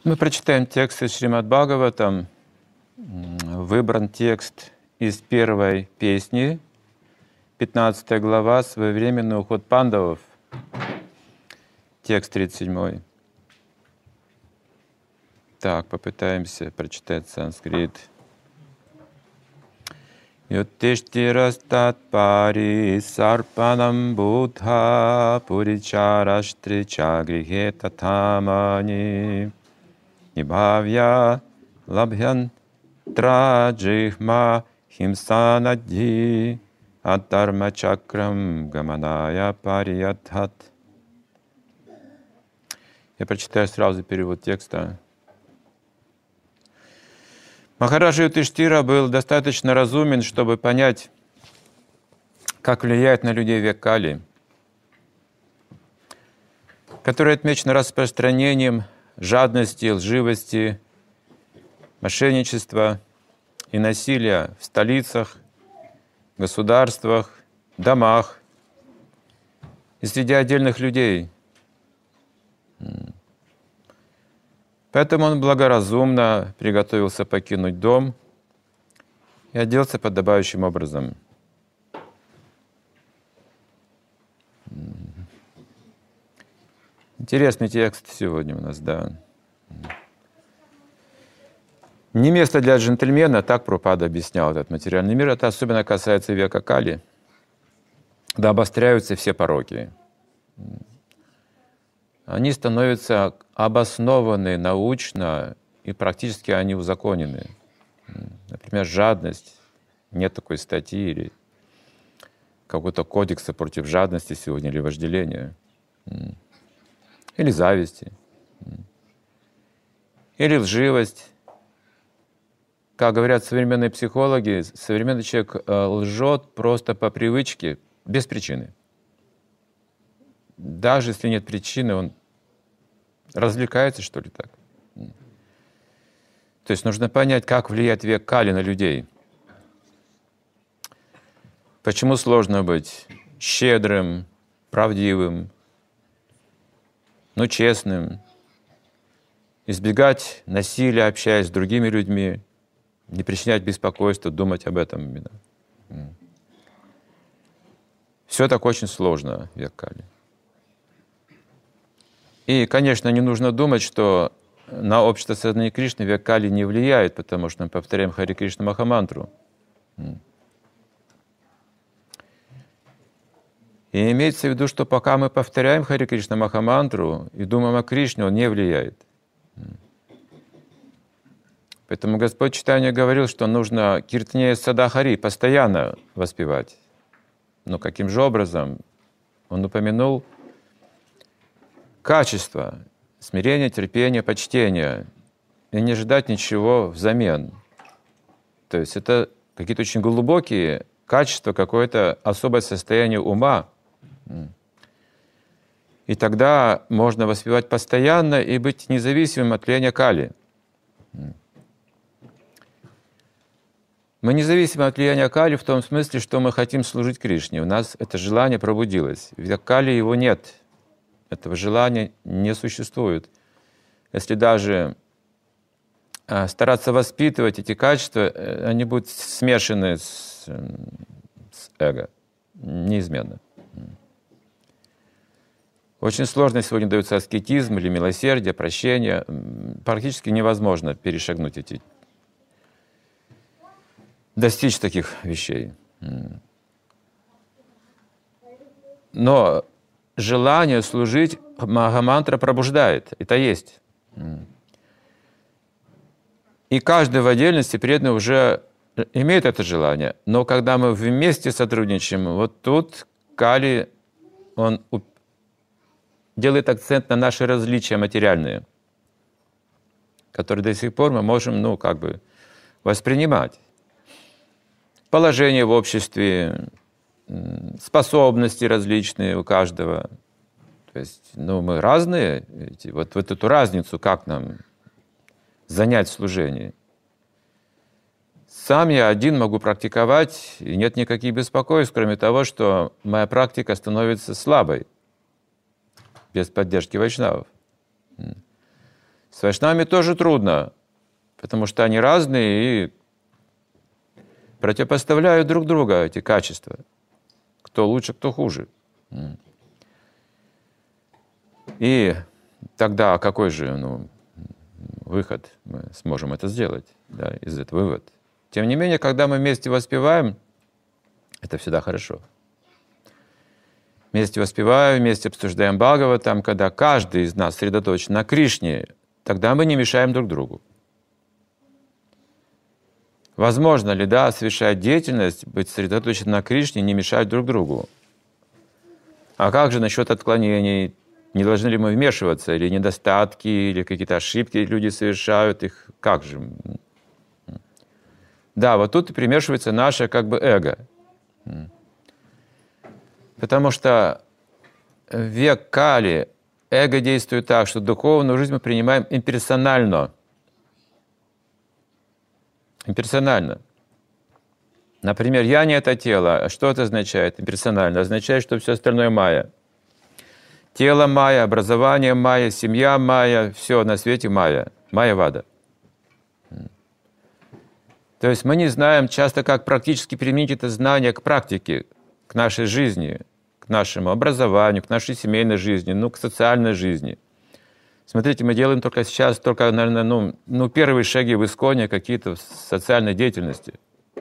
Мы прочитаем текст из Шримад Бхагаватам. Выбран текст из первой песни, 15 глава, «Своевременный уход пандавов», текст 37. Так, попытаемся прочитать санскрит. Юттиштирастат пари сарпанам будха пуричараштрича грихе татамани нибхавья лабхян траджихма химсанадди аттарма чакрам гаманая париядхат. Я прочитаю сразу перевод текста. Махараджа Юттиштира был достаточно разумен, чтобы понять, как влияет на людей век Кали, который отмечен распространением жадности, лживости, мошенничества и насилия в столицах, государствах, домах и среди отдельных людей. Поэтому он благоразумно приготовился покинуть дом и оделся подобающим образом. Интересный текст сегодня у нас, да. Не место для джентльмена, так Прабхупада объяснял этот материальный мир. Это особенно касается века Кали, да обостряются все пороки. Они становятся обоснованы научно, и практически они узаконены. Например, жадность. Нет такой статьи или какого-то кодекса против жадности сегодня, или вожделения. Или зависти. Или лживость. Как говорят современные психологи, современный человек лжет просто по привычке, без причины. Даже если нет причины, он развлекается, что ли, так. То есть нужно понять, как влияет век Кали на людей. Почему сложно быть щедрым, правдивым, но честным, избегать насилия, общаясь с другими людьми, не причинять беспокойства, думать об этом именно. Все так очень сложно в век Кали. И, конечно, не нужно думать, что на общество сознания Кришны век Кали не влияет, потому что мы повторяем Хари Кришна Махамантру. И имеется в виду, что пока мы повторяем Хари Кришна Махамантру и думаем о Кришне, он не влияет. Поэтому Господь Чайтанья говорил, что нужно киртане сада Хари постоянно воспевать. Но каким же образом? Он упомянул качество, смирение, терпение, почтение, и не ждать ничего взамен. То есть это какие-то очень глубокие качества, какое-то особое состояние ума. И тогда можно воспевать постоянно и быть независимым от влияния Кали. Мы независимы от влияния Кали в том смысле, что мы хотим служить Кришне. У нас это желание пробудилось. В Кали его нет. Этого желания не существует. Если даже стараться воспитывать эти качества, они будут смешаны с эго. Неизменно. Очень сложно сегодня дается аскетизм или милосердие, прощение. Практически невозможно перешагнуть эти, достичь таких вещей. Но желание служить Махамантра пробуждает. Это есть. И каждый в отдельности преданный уже имеет это желание. Но когда мы вместе сотрудничаем, вот тут Кали, он делает акцент на наши различия материальные, которые до сих пор мы можем, воспринимать. Положение в обществе, способности различные у каждого. То есть, мы разные. Вот эту разницу, как нам занять служение. Сам я один могу практиковать, и нет никаких беспокойств, кроме того, что моя практика становится слабой, без поддержки вайшнавов. С вайшнавами тоже трудно, потому что они разные и противопоставляют друг друга эти качества. Кто лучше, кто хуже. И тогда какой же выход мы сможем это сделать, да, из этого вывод? Тем не менее, когда мы вместе воспеваем, это всегда хорошо. Вместе воспеваем, вместе обсуждаем Бхагаватам, когда каждый из нас сосредоточен на Кришне, тогда мы не мешаем друг другу. Возможно ли, да, совершать деятельность, быть сосредоточен на Кришне, не мешать друг другу? А как же насчет отклонений? Не должны ли мы вмешиваться? Или недостатки, или какие-то ошибки люди совершают? Их как же? Да, вот тут и примешивается наше как бы эго. Потому что в век Кали эго действует так, что духовную жизнь мы принимаем имперсонально. Имперсонально. Например, «я» не это тело. Что это означает имперсонально? Означает, что все остальное майя. Тело майя, образование майя, семья майя, все на свете майя. Майя-вада. То есть мы не знаем часто, как практически применить это знание к практике, к нашей жизни, к нашему образованию, к нашей семейной жизни, к социальной жизни. Смотрите, мы делаем только сейчас, наверное, первые шаги в ИСККОНе какие-то в социальной деятельности.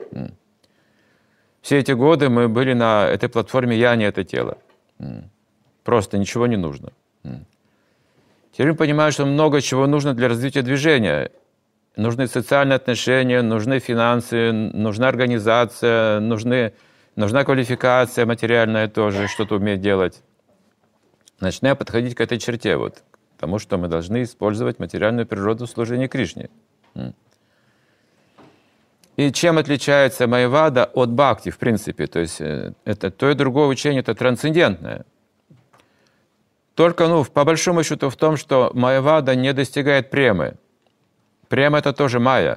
Все эти годы мы были на этой платформе «Я не это тело». Просто ничего не нужно. Теперь мы понимаем, что много чего нужно для развития движения. Нужны социальные отношения, нужны финансы, нужна организация, нужна квалификация материальная тоже, что-то уметь делать. Начинаем подходить к этой черте, к тому, что мы должны использовать материальную природу в служении Кришне. И чем отличается майявада от бхакти, в принципе? То есть это то и другое учение, это трансцендентное. Только, по большому счету, в том, что майявада не достигает премы. Према — это тоже майя.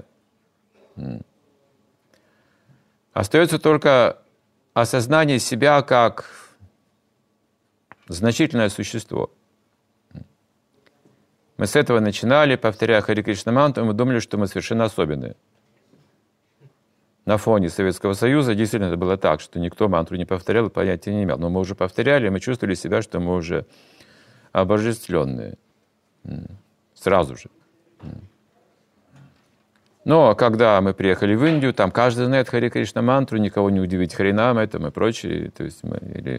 Остается только осознание себя как значительное существо. Мы с этого начинали, повторяя Харе Кришна мантру, мы думали, что мы совершенно особенные. На фоне Советского Союза действительно это было так, что никто мантру не повторял и понятия не имел. Но мы уже повторяли, и мы чувствовали себя, что мы уже обожествленные. Сразу же. Но когда мы приехали в Индию, там каждый знает Харе Кришна мантру, никого не удивить Харинам и прочее. То есть или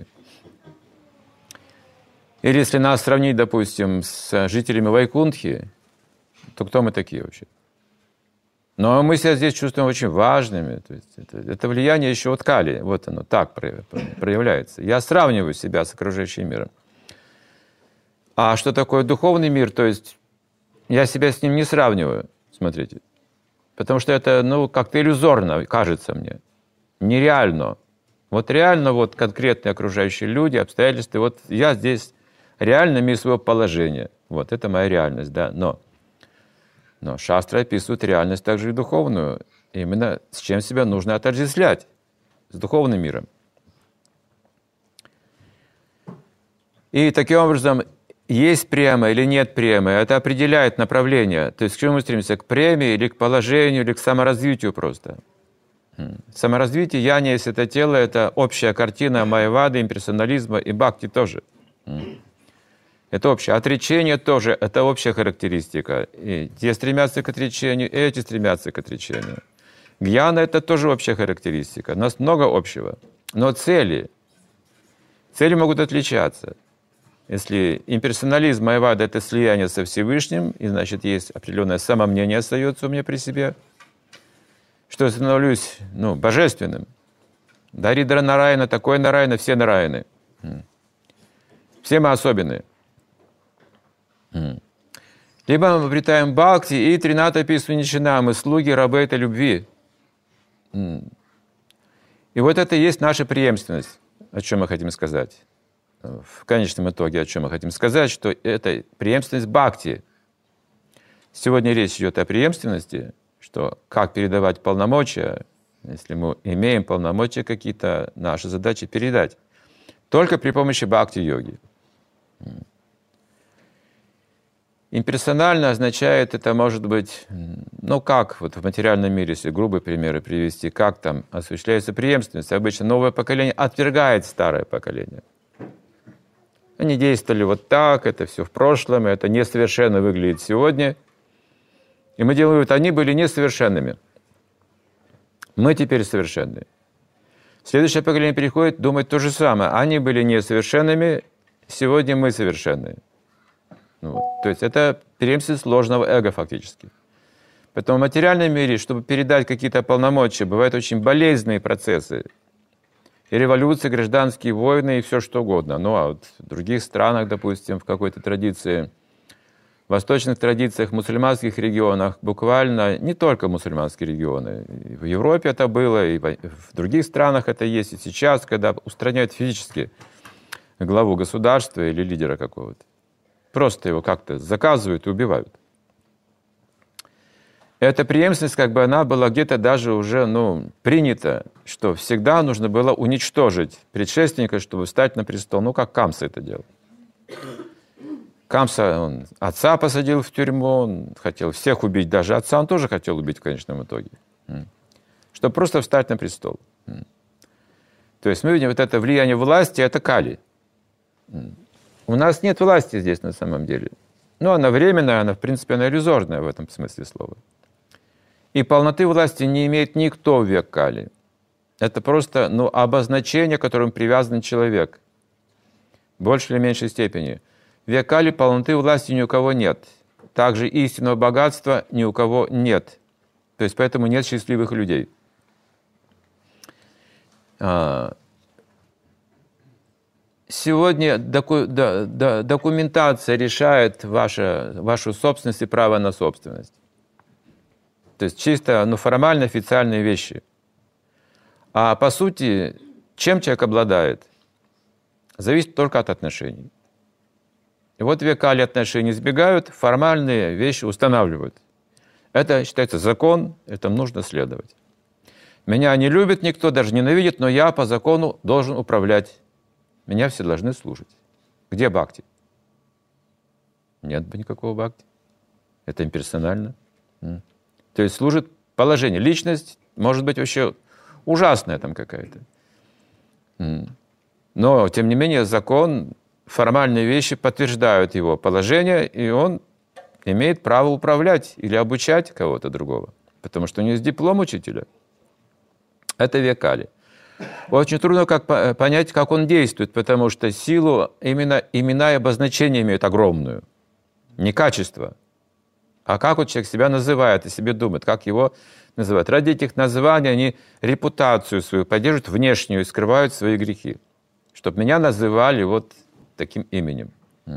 если нас сравнить, допустим, с жителями Вайкунтхи, то кто мы такие вообще? Но мы себя здесь чувствуем очень важными. То есть это влияние еще от Кали. Вот оно так проявляется. Я сравниваю себя с окружающим миром. А что такое духовный мир? То есть я себя с ним не сравниваю. Смотрите. Потому что это, как-то иллюзорно кажется мне. Нереально. Реально конкретные окружающие люди, обстоятельства. Я здесь реально имею свое положение. Это моя реальность, да. Но шастры описывают реальность также и духовную. Именно с чем себя нужно отождествлять. С духовным миром. И таким образом, есть према или нет премы, это определяет направление. То есть к чему мы стремимся? К премии или к положению, или к саморазвитию просто. Саморазвитие, я не есть это тело, это общая картина майявады, имперсонализма и бхакти тоже. Это общее. Отречение тоже, это общая характеристика. И те стремятся к отречению, и эти стремятся к отречению. Гьяна — это тоже общая характеристика. У нас много общего. Но цели могут отличаться. Если имперсонализм майявада — это слияние со Всевышним, и значит есть определенное самомнение остается у меня при себе, что я становлюсь божественным. Даридра Нараяна, такой Нараяна, все Нараяны. Все мы особенные. Либо мы обретаем бхакти и трината писваничина, мы слуги, рабы этой любви. И это и есть наша преемственность, о чем мы хотим сказать. В конечном итоге, о чем мы хотим сказать, что это преемственность бхакти. Сегодня речь идет о преемственности, что как передавать полномочия, если мы имеем полномочия какие-то, наша задача передать. Только при помощи бхакти-йоги. Имперсонально означает, это может быть, ну как вот в материальном мире, если грубые примеры привести, как там осуществляется преемственность. Обычно новое поколение отвергает старое поколение. Они действовали вот так, это все в прошлом, это несовершенно выглядит сегодня. И мы делаем вывод, они были несовершенными. Мы теперь совершенны. Следующее поколение переходит, думает то же самое. Они были несовершенными, сегодня мы совершенны. Ну, вот. То есть это преемственность ложного эго фактически. Поэтому в материальном мире, чтобы передать какие-то полномочия, бывают очень болезненные процессы. И революции, гражданские войны, и все что угодно. Ну а вот в других странах, допустим, в какой-то традиции, в восточных традициях, в мусульманских регионах, буквально не только мусульманские регионы. И в Европе это было, и в других странах это есть и сейчас, когда устраняют физически главу государства или лидера какого-то. Просто его как-то заказывают и убивают. Эта преемственность, как бы она была где-то даже уже принята, что всегда нужно было уничтожить предшественника, чтобы встать на престол. Ну, как Камса это делал. Камса, он отца посадил в тюрьму, он хотел всех убить, даже отца он тоже хотел убить в конечном итоге. Чтобы просто встать на престол. То есть мы видим вот это влияние власти, это Кали. У нас нет власти здесь на самом деле. Но она временная, она, в принципе, она иллюзорная в этом смысле слова. И полноты власти не имеет никто в век Кали. Это просто обозначение, к которому привязан человек. В большей или меньшей степени. В век Кали полноты власти ни у кого нет. Также истинного богатства ни у кого нет. То есть поэтому нет счастливых людей. Сегодня документация решает вашу собственность и право на собственность. То есть чисто формально официальные вещи. А по сути, чем человек обладает, зависит только от отношений. И вот века ли отношения избегают, формальные вещи устанавливают. Это считается закон, этому нужно следовать. Меня не любит никто, даже ненавидит, но я по закону должен управлять. Меня все должны слушать. Где бхакти? Нет бы никакого бхакти. Это имперсонально. То есть служит положение. Личность может быть вообще ужасная там какая-то. Но, тем не менее, закон, формальные вещи подтверждают его положение, и он имеет право управлять или обучать кого-то другого. Потому что у него есть диплом учителя. Это век Кали. Очень трудно понять, как он действует, потому что силу именно имена и обозначения имеют огромную. Не качество, а как вот человек себя называет, о себе думает, как его называют. Ради этих названий они репутацию свою поддерживают внешнюю и скрывают свои грехи. Чтобы меня называли вот таким именем.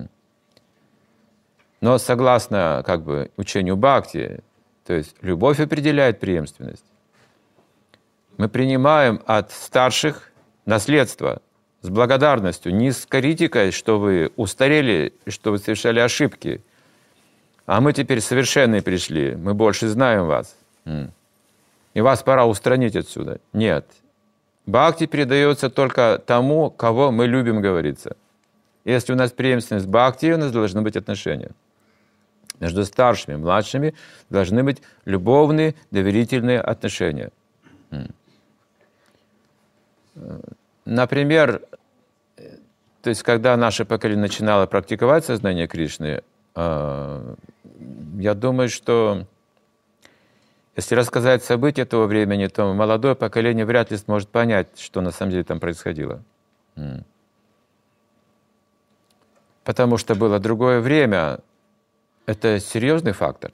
Но согласно учению Бхакти, то есть любовь определяет преемственность. Мы принимаем от старших наследство с благодарностью, не с критикой, что вы устарели, что вы совершали ошибки, а мы теперь совершенные пришли, мы больше знаем вас, и вас пора устранить отсюда. Нет. Бхакти передается только тому, кого мы любим, говорится. Если у нас преемственность бхакти, у нас должны быть отношения. Между старшими и младшими должны быть любовные, доверительные отношения. Например, то есть, когда наше поколение начинало практиковать сознание Кришны, я думаю, что если рассказать события того времени, то молодое поколение вряд ли сможет понять, что на самом деле там происходило. Потому что было другое время. Это серьезный фактор.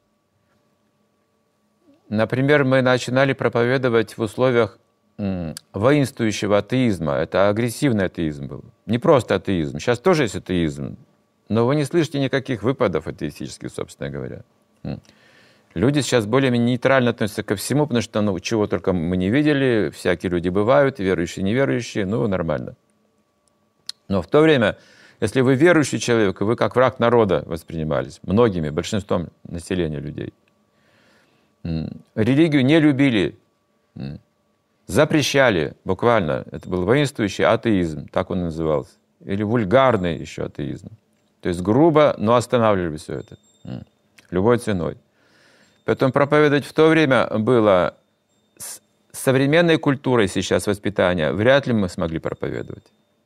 Например, мы начинали проповедовать в условиях воинствующего атеизма. Это агрессивный атеизм был. Не просто атеизм. Сейчас тоже есть атеизм. Но вы не слышите никаких выпадов атеистических, собственно говоря. Люди сейчас более-менее нейтрально относятся ко всему, потому что, чего только мы не видели, всякие люди бывают, верующие, неверующие, нормально. Но в то время, если вы верующий человек, вы как враг народа воспринимались, многими, большинством населения людей. Религию не любили, запрещали, буквально. Это был воинствующий атеизм, так он назывался. Или вульгарный еще атеизм. То То есть грубо, но останавливали все это. Любой ценой. Поэтому проповедовать в то время было с современной культурой сейчас воспитания вряд ли мы смогли проповедовать.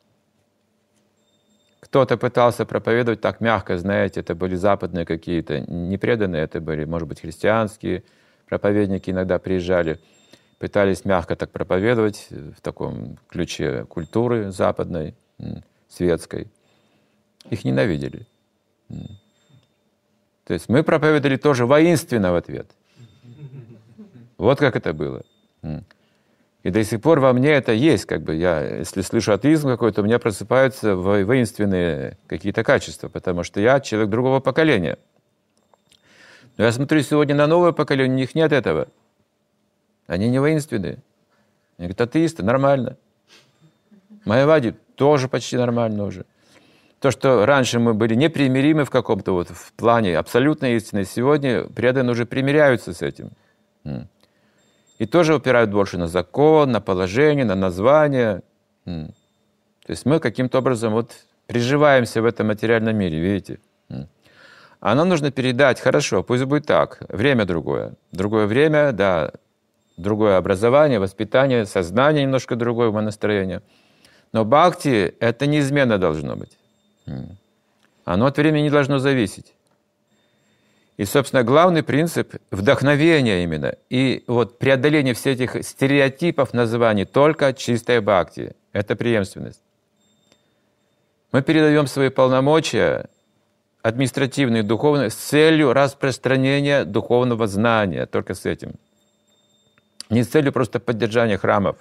Кто-то пытался проповедовать так мягко, знаете, это были западные какие-то, не преданные, это были, может быть, христианские проповедники иногда приезжали, пытались мягко так проповедовать в таком ключе культуры западной, светской. Их ненавидели. То есть мы проповедовали тоже воинственно в ответ. Вот как это было. И до сих пор во мне это есть. Как бы я, если слышу атеизм какой-то, у меня просыпаются воинственные какие-то качества, потому что я человек другого поколения. Но я смотрю сегодня на новое поколение, у них нет этого. Они не воинственные. Они говорят, атеисты, нормально. Майявади тоже почти нормально уже. То, что раньше мы были непримиримы в каком-то вот в плане абсолютной истины, сегодня преданные уже примиряются с этим. И тоже упирают больше на закон, на положение, на название. То есть мы каким-то образом вот приживаемся в этом материальном мире, видите. А нам нужно передать, хорошо, пусть будет так, время другое. Другое время, да, другое образование, воспитание, сознание немножко другое, настроение. Но бхакти — это неизменно должно быть. Оно от времени не должно зависеть. И, собственно, главный принцип вдохновения именно. И вот преодоление всех этих стереотипов названий только чистая бхакти. Это преемственность. Мы передаем свои полномочия административные, духовные, с целью распространения духовного знания. Только с этим. Не с целью просто поддержания храмов.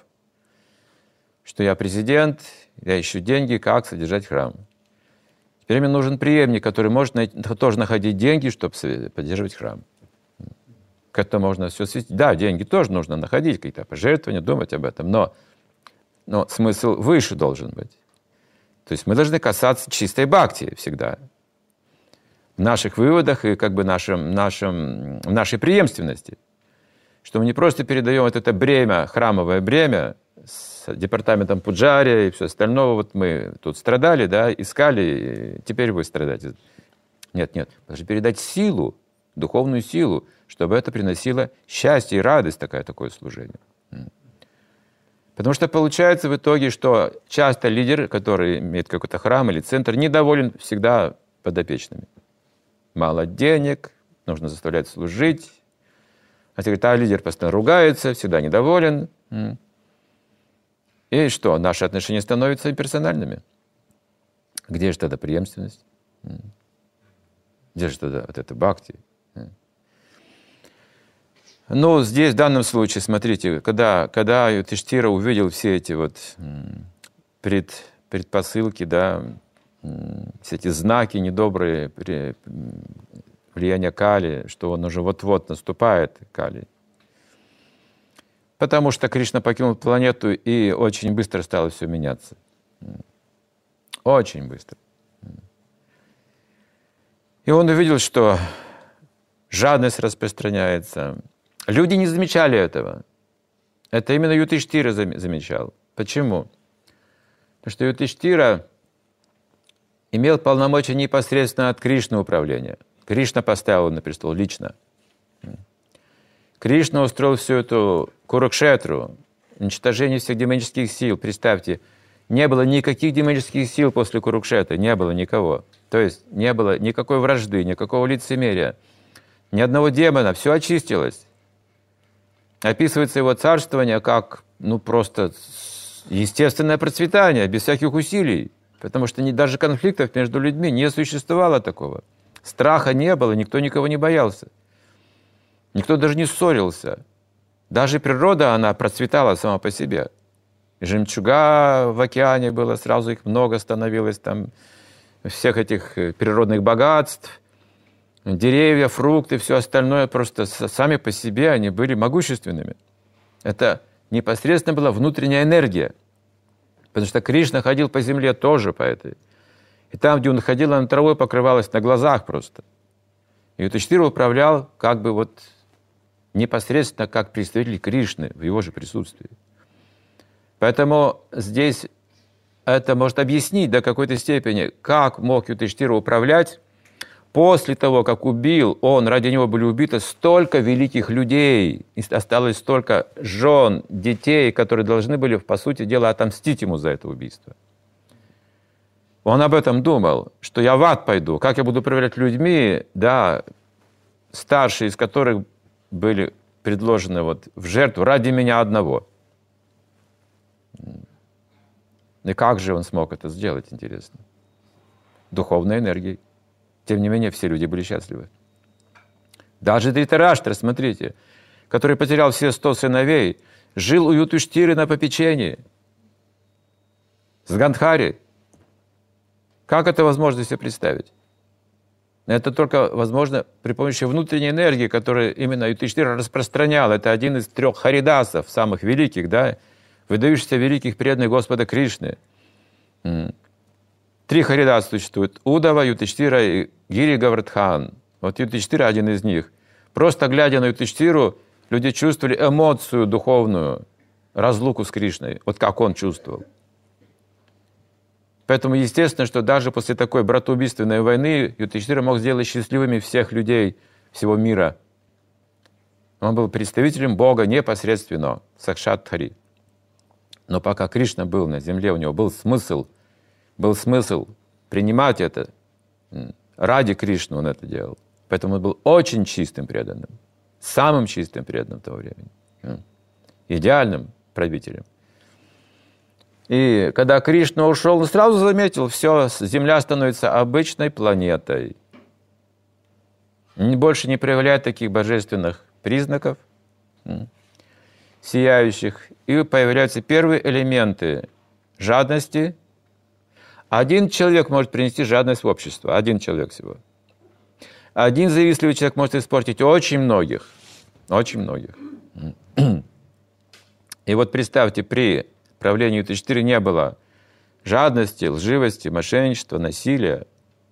Что я президент, я ищу деньги, как содержать храм. Теперь мне нужен преемник, который может тоже находить деньги, чтобы поддерживать храм. К этому можно все свести. Да, деньги тоже нужно находить, какие-то пожертвования, думать об этом, но смысл выше должен быть. То есть мы должны касаться чистой бхакти всегда. В наших выводах и как бы нашей преемственности. Что мы не просто передаем вот это бремя, храмовое бремя, с департаментом Пуджари и все остальное. Вот мы тут страдали, да, искали, и теперь вы страдаете. Нет, должны передать силу, духовную силу, чтобы это приносило счастье и радость, такое служение. Потому что получается в итоге, что часто лидер, который имеет какой-то храм или центр, недоволен всегда подопечными. Мало денег, нужно заставлять служить. А секретарь лидер постоянно ругается, всегда недоволен. И что? Наши отношения становятся имперсональными. Где же тогда преемственность? Где же тогда вот это бхакти? Ну, здесь в данном случае, смотрите, когда Юдхиштхира увидел все эти вот предпосылки, да, все эти знаки недобрые, влияния Кали, что он уже вот-вот наступает, Кали. Потому что Кришна покинул планету, и очень быстро стало все меняться. Очень быстро. И он увидел, что жадность распространяется. Люди не замечали этого. Это именно Юдхиштхира замечал. Почему? Потому что Юдхиштхира имел полномочия непосредственно от Кришны управления. Кришна поставил его на престол лично. Кришна устроил всю эту Курукшетру, уничтожение всех демонических сил. Представьте, не было никаких демонических сил после Курукшетры, не было никого. То есть не было никакой вражды, никакого лицемерия, ни одного демона, все очистилось. Описывается его царствование как, просто естественное процветание, без всяких усилий. Потому что даже конфликтов между людьми не существовало такого. Страха не было, никто никого не боялся. Никто даже не ссорился. Даже природа, она процветала сама по себе. И жемчуга в океане было, сразу их много становилось, там всех этих природных богатств, деревья, фрукты, все остальное, просто сами по себе они были могущественными. Это непосредственно была внутренняя энергия. Потому что Кришна ходил по земле тоже по этой. И там, где он ходил, она травой покрывалась на глазах просто. И Юдхиштхира управлял как бы вот непосредственно как представитель Кришны в его же присутствии. Поэтому здесь это может объяснить до какой-то степени, как мог Юдхиштира управлять после того, как убил, ради него были убиты столько великих людей, и осталось столько жен, детей, которые должны были, по сути дела, отомстить ему за это убийство. Он об этом думал, что я в ад пойду, как я буду управлять людьми, да, старшие из которых были предложены в жертву ради меня одного. И как же он смог это сделать, интересно? Духовной энергией. Тем не менее, все люди были счастливы. Даже Дритараштра, смотрите, который потерял все 100 сыновей, жил у Юдхиштиры на попечении с Гандхари. Как это возможно себе представить? Это только возможно при помощи внутренней энергии, которую именно Юдхиштира распространял. Это один из 3 харидасов, самых великих, да, выдающихся великих преданных Господа Кришны. 3 харидаса существуют. Удава, Юдхиштира и Гири Говардхан. Вот Юдхиштира один из них. Просто глядя на Юдхиштиру, люди чувствовали эмоцию духовную, разлуку с Кришной. Вот как он чувствовал. Поэтому естественно, что даже после такой братоубийственной войны Юдхиштира мог сделать счастливыми всех людей всего мира. Он был представителем Бога непосредственно, Сакшат-Хари. Но пока Кришна был на земле, у него был смысл принимать это. Ради Кришны он это делал. Поэтому он был очень чистым преданным, самым чистым преданным того времени, идеальным правителем. И когда Кришна ушел, он сразу заметил, все, Земля становится обычной планетой. Больше не проявляет таких божественных признаков, сияющих. И появляются первые элементы жадности. Один человек может принести жадность в общество. Один человек всего. Один завистливый человек может испортить очень многих. Очень многих. И вот представьте, при правлении Юдхиштиры не было жадности, лживости, мошенничества, насилия.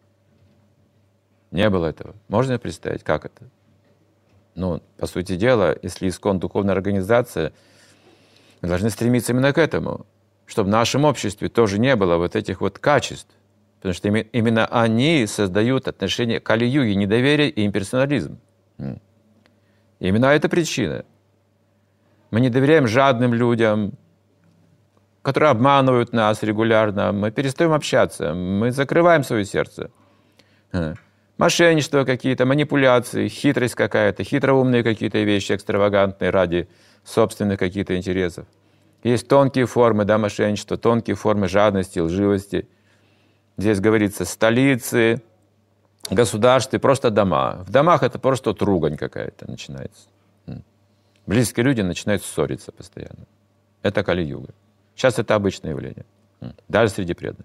Не было этого. Можно представить, как это? Ну, по сути дела, если ИСККОН духовная организация, мы должны стремиться именно к этому, чтобы в нашем обществе тоже не было вот этих вот качеств. Потому что именно они создают отношения к Кали-юге, недоверие и имперсонализм. Именно это причина. Мы не доверяем жадным людям, которые обманывают нас регулярно. Мы перестаем общаться, мы закрываем свое сердце. Мошенничество какие-то, манипуляции, хитрость какая-то, хитроумные какие-то вещи, экстравагантные ради собственных каких-то интересов. Есть тонкие формы, да, мошенничества, тонкие формы жадности, лживости. Здесь говорится столицы, государства, просто дома. В домах это просто ругань какая-то начинается. Близкие люди начинают ссориться постоянно. Это Кали-юга. Сейчас это обычное явление, даже среди преданных.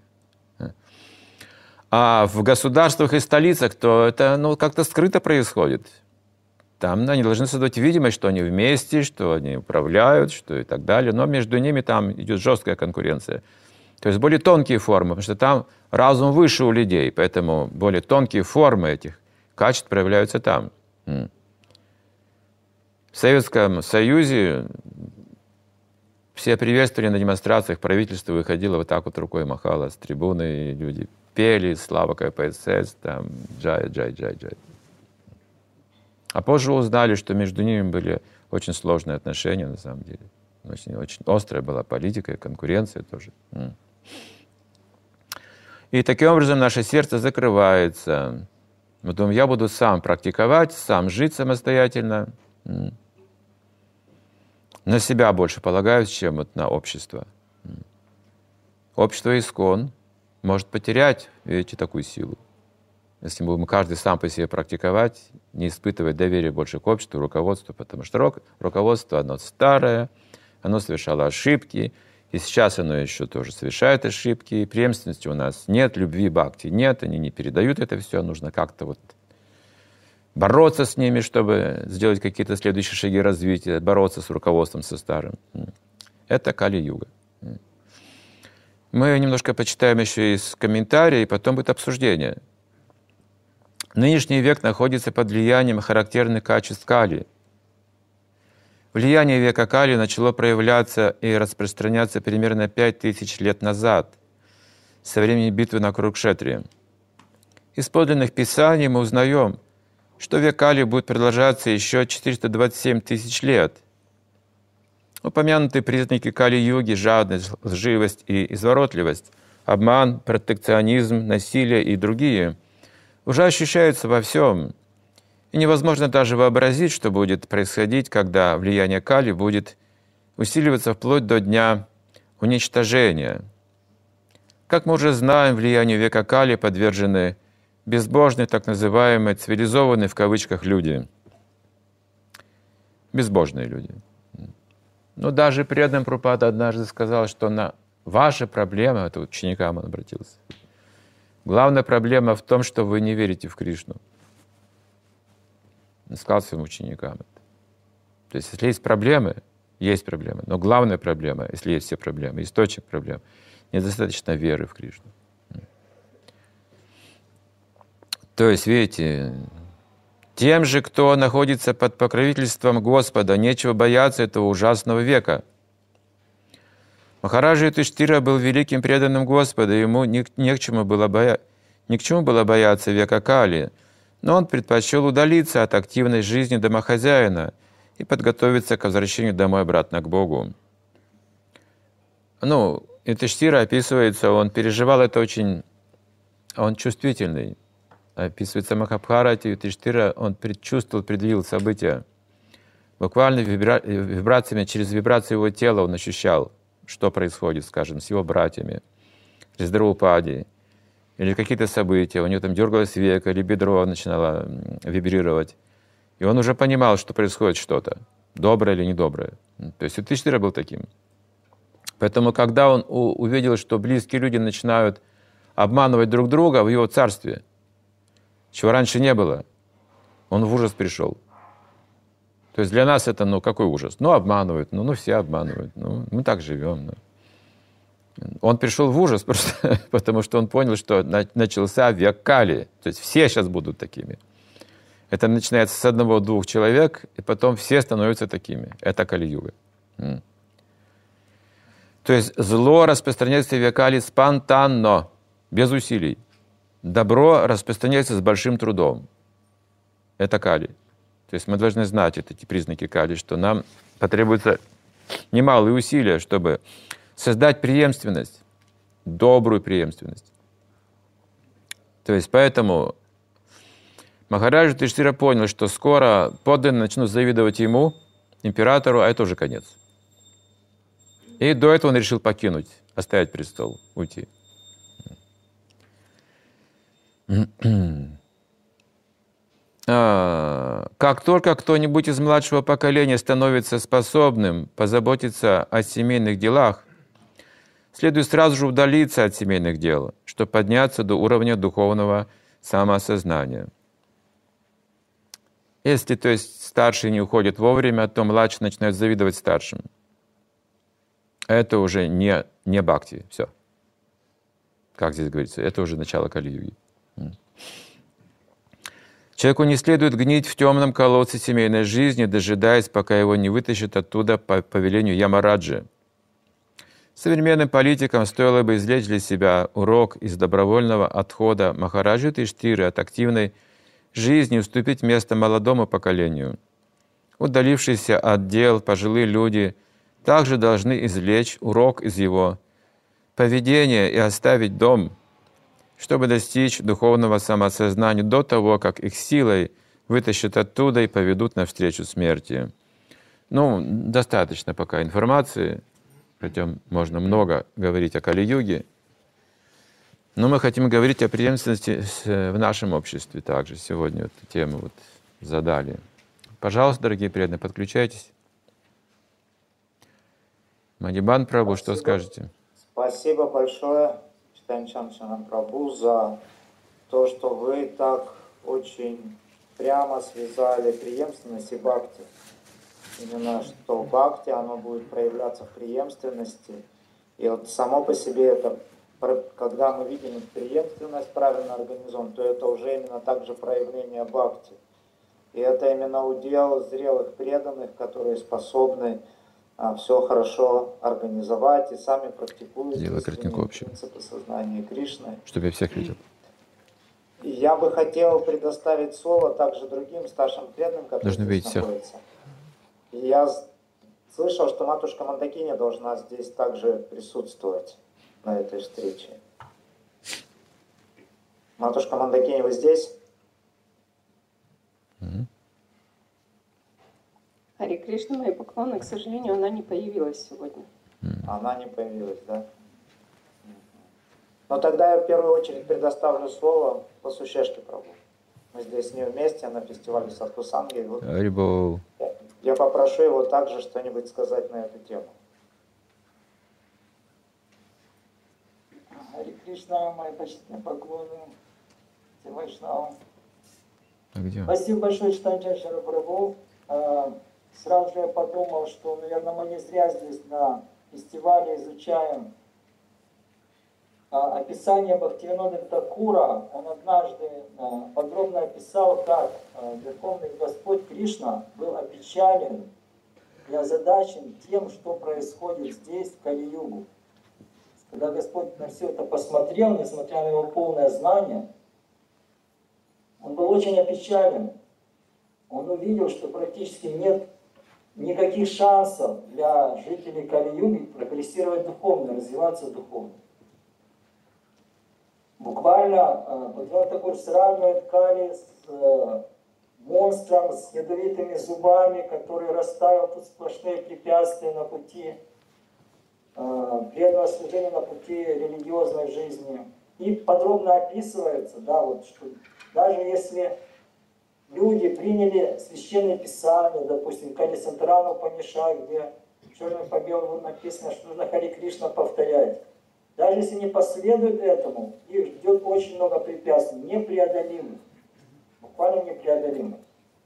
А в государствах и столицах, то это как-то скрыто происходит. Там они должны создать видимость, что они вместе, что они управляют, что и так далее. Но между ними там идет жесткая конкуренция. То есть более тонкие формы, потому что там разум выше у людей, поэтому более тонкие формы этих качеств проявляются там. В Советском Союзе все приветствовали на демонстрациях, правительство выходило вот так вот рукой махало с трибуны, и люди пели «Слава КПСС», там «Джай, джай, джай, джай». А позже узнали, что между ними были очень сложные отношения на самом деле. Очень, очень острая была политика и конкуренция тоже. И таким образом наше сердце закрывается. Мы думаем, я буду сам практиковать, сам жить самостоятельно. На себя больше полагаюсь, чем вот на общество. Общество ИСККОН может потерять, видите, такую силу. Если мы будем каждый сам по себе практиковать, не испытывать доверия больше к обществу, руководству, потому что руководство, оно старое, оно совершало ошибки, и сейчас оно еще тоже совершает ошибки, и преемственности у нас нет, любви, бхакти нет, они не передают это все, нужно как-то вот бороться с ними, чтобы сделать какие-то следующие шаги развития, бороться с руководством, со старым. Это Кали-юга. Мы немножко почитаем еще из комментариев, и потом будет обсуждение. Нынешний век находится под влиянием характерных качеств Кали. Влияние века Кали начало проявляться и распространяться примерно 5000 лет назад. со времени битвы на Курукшетре. Из подлинных писаний мы узнаем, что век Кали будет продолжаться еще 427 тысяч лет. Упомянутые признаки Кали-юги, жадность, лживость и изворотливость, обман, протекционизм, насилие и другие уже ощущаются во всем. И невозможно даже вообразить, что будет происходить, когда влияние Кали будет усиливаться вплоть до дня уничтожения. Как мы уже знаем, влиянию века Кали подвержены безбожные, так называемые цивилизованные в кавычках люди. Безбожные люди. Но даже преданный Прабхупада однажды сказал, что на ваши проблемы, это ученикам он обратился, главная проблема в том, что вы не верите в Кришну. Он сказал своим ученикам это. То есть, если есть проблемы, но главная проблема, если есть все проблемы, источник проблем, недостаточно веры в Кришну. То есть, видите, тем же, кто находится под покровительством Господа, нечего бояться этого ужасного века. Махараджа Юдхиштхира был великим преданным Господа, ему ни к чему было бояться века Кали, но он предпочел удалиться от активной жизни домохозяина и подготовиться к возвращению домой обратно к Богу. Юдхиштхира описывается, он переживал это очень, он чувствительный. Описывается Махабхарате, Юдхиштхира, он предвидел события. Буквально вибрациями, через вибрации его тела он ощущал, что происходит, скажем, с его братьями, через Драупади, или какие-то события, у него там дергалось веко, или бедро начинало вибрировать. И он уже понимал, что происходит что-то, доброе или недоброе. То есть Юдхиштхира был таким. Поэтому, когда он увидел, что близкие люди начинают обманывать друг друга в его царстве, чего раньше не было, он в ужас пришел. То есть для нас это, какой ужас? Обманывают, все обманывают, мы так живем. Он пришел в ужас просто потому, что он понял, что начался век Кали. То есть все сейчас будут такими. Это начинается с 1-2 человек, и потом все становятся такими. Это Кали-юга. То есть зло распространяется в век Кали спонтанно, без усилий. Добро распространяется с большим трудом. Это Кали. То есть мы должны знать эти признаки Кали, что нам потребуется немалые усилия, чтобы создать преемственность, добрую преемственность. То есть поэтому Махараджа Юдхиштхира понял, что скоро подданные начнут завидовать ему, императору, а это уже конец. И до этого он решил покинуть, оставить престол, уйти. Как только кто-нибудь из младшего поколения становится способным позаботиться о семейных делах, следует сразу же удалиться от семейных дел, чтобы подняться до уровня духовного самоосознания. Если, то есть, старшие не уходят вовремя, то младшие начинают завидовать старшим. Это уже не бхакти, все. Как здесь говорится, это уже начало Кали-юги. Человеку не следует гнить в темном колодце семейной жизни, дожидаясь, пока его не вытащат оттуда по повелению Ямараджи. Современным политикам стоило бы извлечь для себя урок из добровольного отхода Махараджи Юдхиштхиры от активной жизни, уступить место молодому поколению. Удалившиеся от дел пожилые люди также должны извлечь урок из его поведения и оставить дом, чтобы достичь духовного самоосознания до того, как их силой вытащат оттуда и поведут навстречу смерти. Достаточно пока информации, хотя можно много говорить о Кали-юге, но мы хотим говорить о преемственности в нашем обществе также. Сегодня эту тему задали. Пожалуйста, дорогие преданные, подключайтесь. Мадибан Прабhu, что скажете? Спасибо большое, Чайтанья Чамачаран Прабhu, за то, что вы так очень прямо связали преемственность и бхакти. Именно что бхакти, оно будет проявляться в преемственности. И само по себе это, когда мы видим преемственность правильно организован, то это уже именно также проявление бхакти. И это именно удел зрелых преданных, которые способны все хорошо организовать и сами практикуют Делай картинку общую, принципы сознания Кришны. чтобы я всех видел. И я бы хотел предоставить слово также другим старшим преданным, которые Должны здесь видеть всех. находятся. И я слышал, что матушка Мандакини должна здесь также присутствовать на этой встрече. Матушка Мандакини, вы здесь? Харе Кришна, мои поклоны, к сожалению, она не появилась сегодня. Она не появилась, да? Но тогда я в первую очередь предоставлю слово Васушешке Прабху. Мы здесь с ней вместе на фестивале Садхусанги. Вот Харибол. я попрошу его также что-нибудь сказать на эту тему. Харе Кришна, мои почтенные поклоны, Вайшнавам. А где он? Спасибо большое, Читанчара Прабху. Сразу же я подумал, что, наверное, мы не зря здесь на фестивале изучаем описание Бхактивинода Такура. Он однажды подробно описал, как Верховный Господь Кришна был опечален и озадачен тем, что происходит здесь, в Кали-югу. Когда Господь на все это посмотрел, несмотря на его полное знание, он был очень опечален. Он увидел, что практически нет никаких шансов для жителей Кали-юги прогрессировать духовно, развиваться духовно. Буквально Бхактивинода Такур сравнивает Кали с монстром с ядовитыми зубами, который расставил тут сплошные препятствия на пути преданного служения, на пути религиозной жизни. И подробно описывается, да, вот, что даже если люди приняли священное писание, допустим, Кали-Сантарану Паниша, где черным по белому написано, что нужно Харе Кришна повторять. Даже если не последуют этому, их ждет очень много препятствий, непреодолимых, буквально непреодолимых.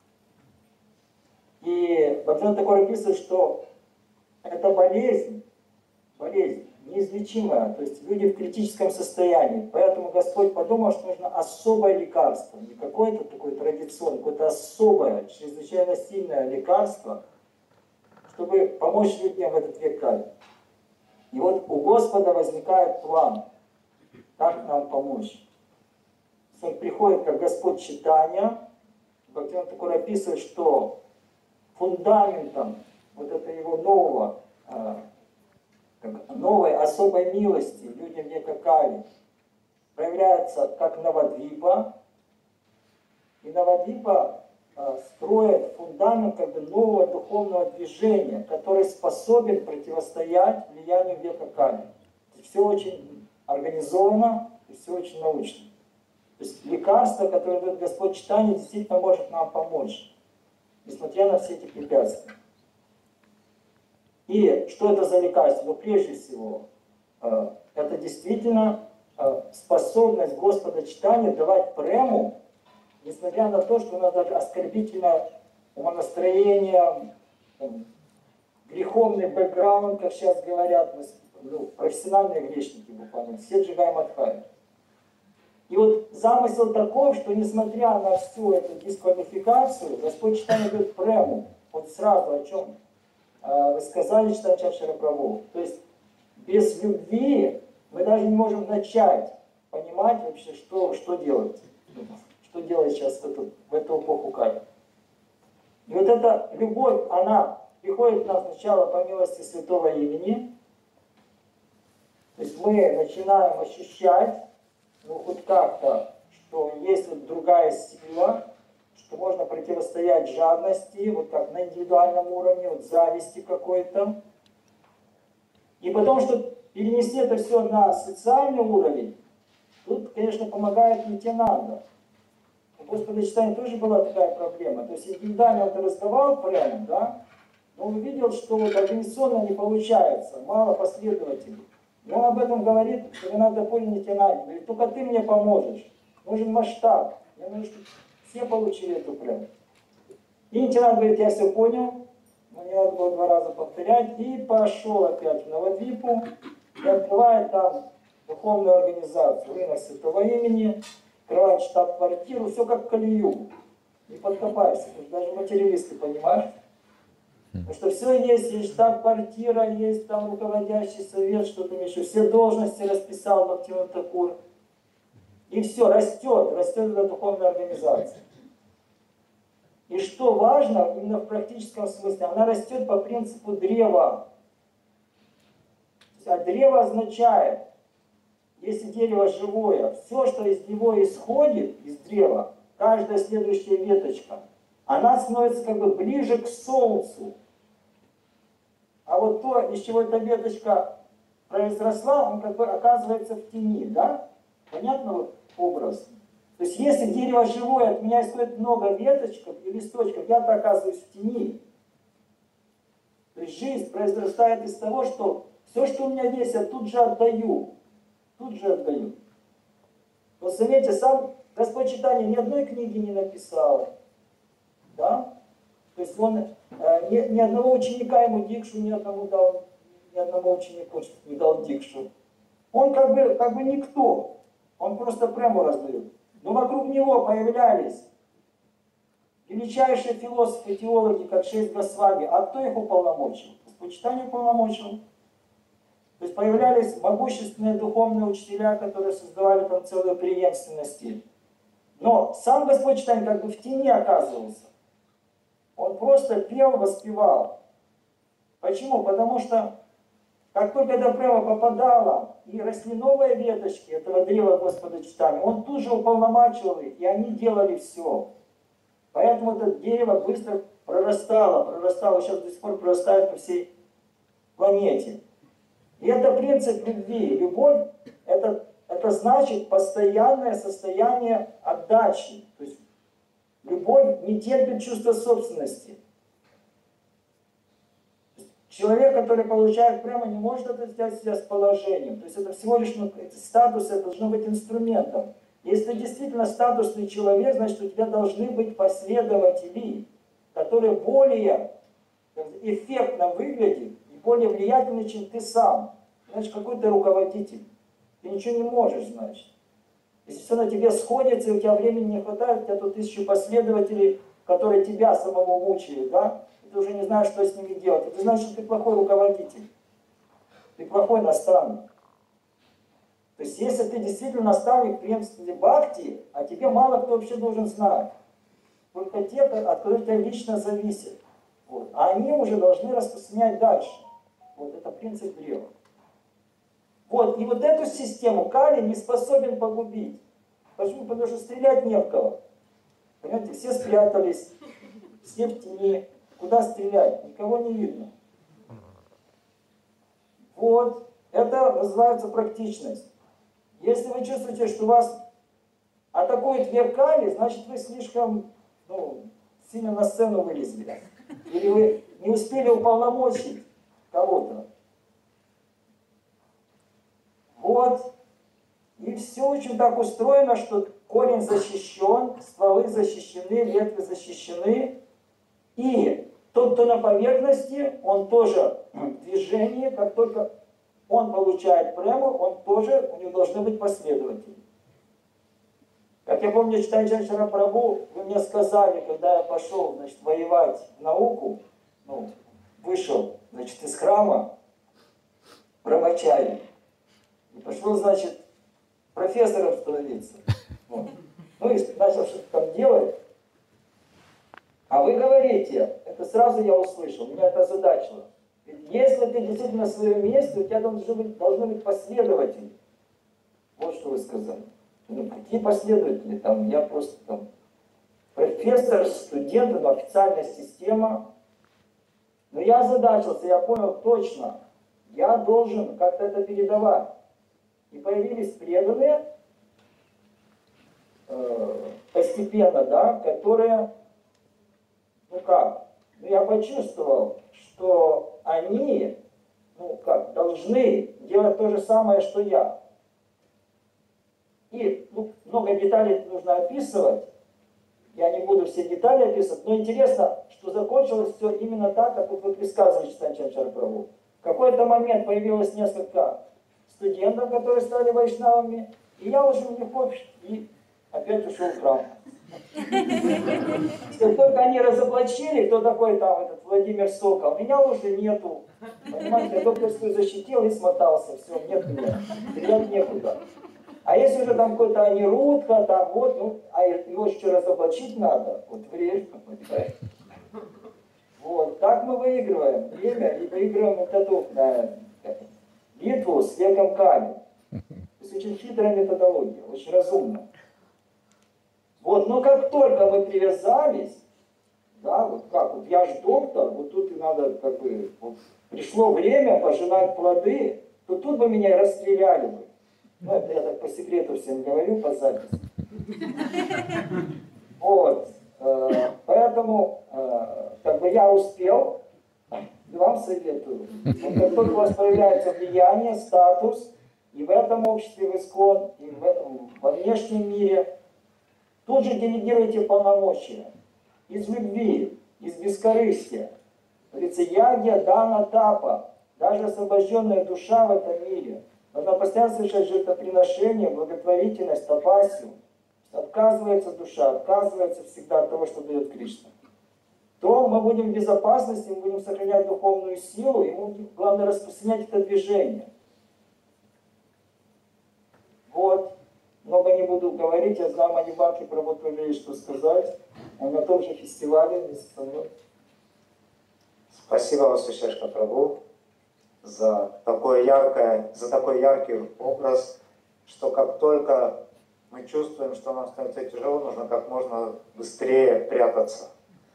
И Бхактивинода Такур описывает, что это болезнь неизлечимая, то есть люди в критическом состоянии. Поэтому Господь подумал, что нужно особое лекарство, не какое-то такое традиционное, какое-то особое, чрезвычайно сильное лекарство, чтобы помочь людям в этот век Кали. И вот у Господа возникает план, как нам помочь. Он приходит как Господь читания. Бхактивинода Такур описывает, что фундаментом вот этого его новой особой милости людям века Кали проявляется как Навадвипа. И Навадвипа строит фундамент как бы нового духовного движения, который способен противостоять влиянию века Кали. Все очень организовано и все очень научно. То есть лекарство, которое дает Господь читание, действительно может нам помочь, несмотря на все эти препятствия. И что это за лекарство? Ну, прежде всего, это действительно способность Господа читания давать прему, несмотря на то, что у нас даже оскорбительное умонастроение, греховный бэкграунд, как сейчас говорят, профессиональные грешники буквально, все сжигаем от Хари. И вот замысел таков, что несмотря на всю эту дисквалификацию, Господь читание дает прему. Вот сразу о чем вы сказали, Читанчара Прабху. То есть без любви мы даже не можем начать понимать вообще, что делать. Что делать сейчас в эту эпоху Кали. И вот эта любовь, она приходит к нам сначала по милости Святого Имени. То есть мы начинаем ощущать, ну хоть как-то, что есть вот другая сила, что можно противостоять жадности, вот как на индивидуальном уровне, вот зависти какой-то. И потом, чтобы перенести это все на социальный уровень, тут, конечно, помогает Нитянанда. У Господа читания тоже была такая проблема. То есть индивидуально он раздавал прямо, да, но он увидел, что вот организационно не получается, мало последователей. И он об этом говорит, что не надо понял Нитянанде. Говорит, только ты мне поможешь. Нужен масштаб. Мне нужно, чтобы все получили эту прему. И Нитянанда говорит, я все понял. Мне надо было 2 раза повторять. И пошел опять в Навадвипу. И открывает там духовную организацию. Рынок Святого Имени. Открывает штаб-квартиру. Все как в Кали-югу. Не подкопаешься. Даже материалисты понимают. Потому что все есть штаб-квартира, есть там руководящий совет, что-то еще, все должности расписал Бхактивинода Тхакур. И все, растет эта духовная организация. И что важно, именно в практическом смысле, она растет по принципу древа. А древо означает, если дерево живое, все, что из него исходит, из древа, каждая следующая веточка, она становится как бы ближе к солнцу. А вот то, из чего эта веточка произросла, он как бы оказывается в тени, да? Понятно вот образ? То есть если дерево живое, от меня исходит много веточков и листочков, я-то оказываюсь в тени. То есть жизнь произрастает из того, что все, что у меня есть, я тут же отдаю. Тут же отдаю. Вот заметьте, сам Господь Чайтанья ни одной книги не написал. Да? То есть он ни одного ученика ему дикшу ни одному дал, ни одному ученику не дал дикшу. Он как бы никто. Он просто прямо раздает. Но вокруг него появлялись величайшие философы, теологи, как 6 Госвами. А кто их уполномочил? Господь Чайтанья уполномочил. То есть появлялись могущественные духовные учителя, которые создавали там целые преемственности. Но сам Господь Чайтанья как бы в тени оказывался. Он просто пел, воспевал. Почему? Потому что как только эта прямо попадала, и росли новые веточки этого древа Господа Чайтаньи, он тут же уполномачивал их, и они делали все. Поэтому это дерево быстро прорастало, сейчас до сих пор прорастает по всей планете. И это принцип любви. Любовь это значит постоянное состояние отдачи. То есть любовь не терпит чувство собственности. Человек, который получает прямо, не может это взять себя с положением. То есть это всего лишь статус, это должно быть инструментом. Если ты действительно статусный человек, значит у тебя должны быть последователи, которые более эффектно выглядят и более влиятельны, чем ты сам. Значит, какой ты руководитель. Ты ничего не можешь, значит. Если все на тебе сходится, и у тебя времени не хватает, у тебя тут 1000 последователей, которые тебя самого мучают, да? И ты уже не знаешь, что с ними делать. Это значит, что ты плохой руководитель. Ты плохой наставник. То есть, если ты действительно наставник преемственности бхакти, а тебе мало кто вообще должен знать. Только те, от которых ты лично зависит. Вот. А они уже должны распространять дальше. Вот это принцип древа. Вот, и вот эту систему Кали не способен погубить. Почему? Потому что стрелять не в кого. Понимаете, все спрятались, все в тени. Куда стрелять? Никого не видно. Вот, это называется практичность. Если вы чувствуете, что вас атакует век Кали, значит вы слишком сильно на сцену вылезли. Или вы не успели уполномочить кого-то. Вот. И все очень так устроено, что корень защищен, стволы защищены, ветви защищены. И тот, кто на поверхности, он тоже в движении. Как только он получает прему, он тоже, у него должны быть последователи. Как я помню, читая Чайтанья Прабху, вы мне сказали, когда я пошел, значит, воевать в науку, вышел, значит, из храма Брамачари, и пошел, значит, профессором становиться. Вот. Ну и начал что-то там делать. А вы говорите, это сразу я услышал, меня это озадачило. Если ты действительно на своем месте, у тебя должны быть последователи. Вот что вы сказали. Какие последователи? Там, я просто профессор, студент, официальная система. Но я озадачился, я понял точно, я должен как-то это передавать. И появились преданные постепенно, да, которые, я почувствовал, что они, должны делать то же самое, что я. И много деталей нужно описывать. Я не буду все детали описывать, но интересно, что закончилось все именно так, как вы предсказывали, Чайтанья Чарипрабху. В какой-то момент появилось несколько студентов, которые стали вайшнавами, и я уже у них и опять ушел в храм. Как только они разоблачили, кто такой там этот Владимир Сокол, меня уже нету. Понимаете, я докторскую защитил и смотался, все, нет меня. Терять некуда. А если уже там какой-то Анирудка, там вот, ну, а его еще разоблачить надо, вот время, понимаете. Вот, так мы выигрываем время и выигрываем вот эту битву с веком камень. То есть очень хитрая методология, очень разумная. Вот, но как только мы привязались, да, вот как, вот я же доктор, вот тут и надо, как бы, вот, пришло время пожинать плоды, то тут бы меня и расстреляли бы. Ну, это я так по секрету всем говорю, по записи. Вот, поэтому, как бы я успел, и вам советую. Вот как только у вас появляется влияние, статус, и в этом обществе, в ИСКОН, и во внешнем мире, тут же делегируйте полномочия. Из любви, из бескорыстия. Говорится, ягья дана тапа. Даже освобожденная душа в этом мире должна постоянно совершать жертвоприношение, благотворительность, тапасию. Отказывается душа, отказывается всегда от того, что дает Кришна. То мы будем в безопасности, мы будем сохранять духовную силу, и мы, главное, распространять это движение. Вот. Много не буду говорить, я знаю, Мани Бхакти Прабhu имеет что сказать. Он на том же фестивале вместе со мной. Спасибо, Васушешка Прабhu, за такой яркий образ, что как только мы чувствуем, что нам становится тяжело, нужно как можно быстрее прятаться.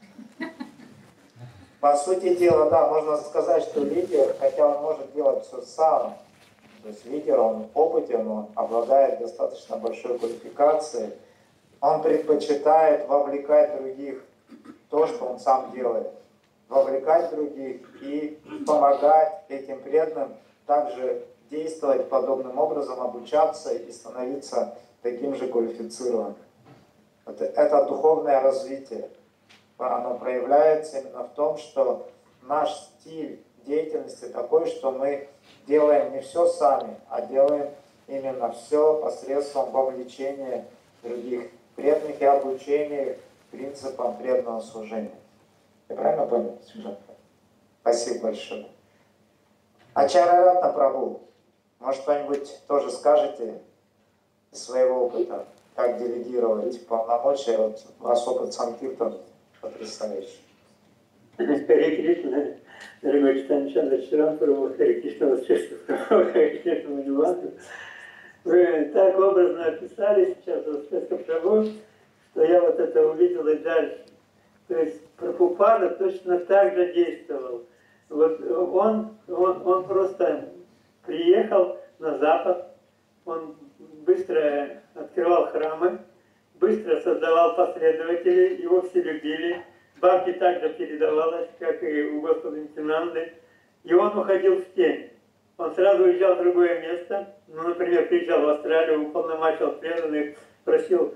По сути дела, да, можно сказать, что лидер, хотя он может делать все сам, то есть лидер, он опытен, он обладает достаточно большой квалификацией, он предпочитает вовлекать других в то, что он сам делает. Вовлекать других и помогать этим преданным также действовать подобным образом, обучаться и становиться таким же квалифицированным. Это духовное развитие. Оно проявляется именно в том, что наш стиль деятельности такой, что мы делаем не все сами, а делаем именно все посредством вовлечения других преданных и обучения принципам преданного служения. Я правильно понял? Спасибо большое. Ачарья Ратна Прабhu, может, что-нибудь тоже скажете из своего опыта, как делегировать полномочия, вот ваш опыт Санкиртан потрясающий. Харе Кришна, дорогой Читания Чандра Шрам Прабhu, Харе Кришна, Васишка Прабhu, Харе Кришна Манивату. Вы так образно описали сейчас Васишка Прабhu, что я вот это увидел и дальше. То есть Прабхупада точно так же действовал. Вот он просто приехал на Запад, он быстро открывал храмы, быстро создавал последователей, его все любили. Бхакти также передавалось, как и у Господа Нитянанды. И он уходил в тень. Он сразу уезжал в другое место. Ну, например, приезжал в Австралию, уполномочил преданных, просил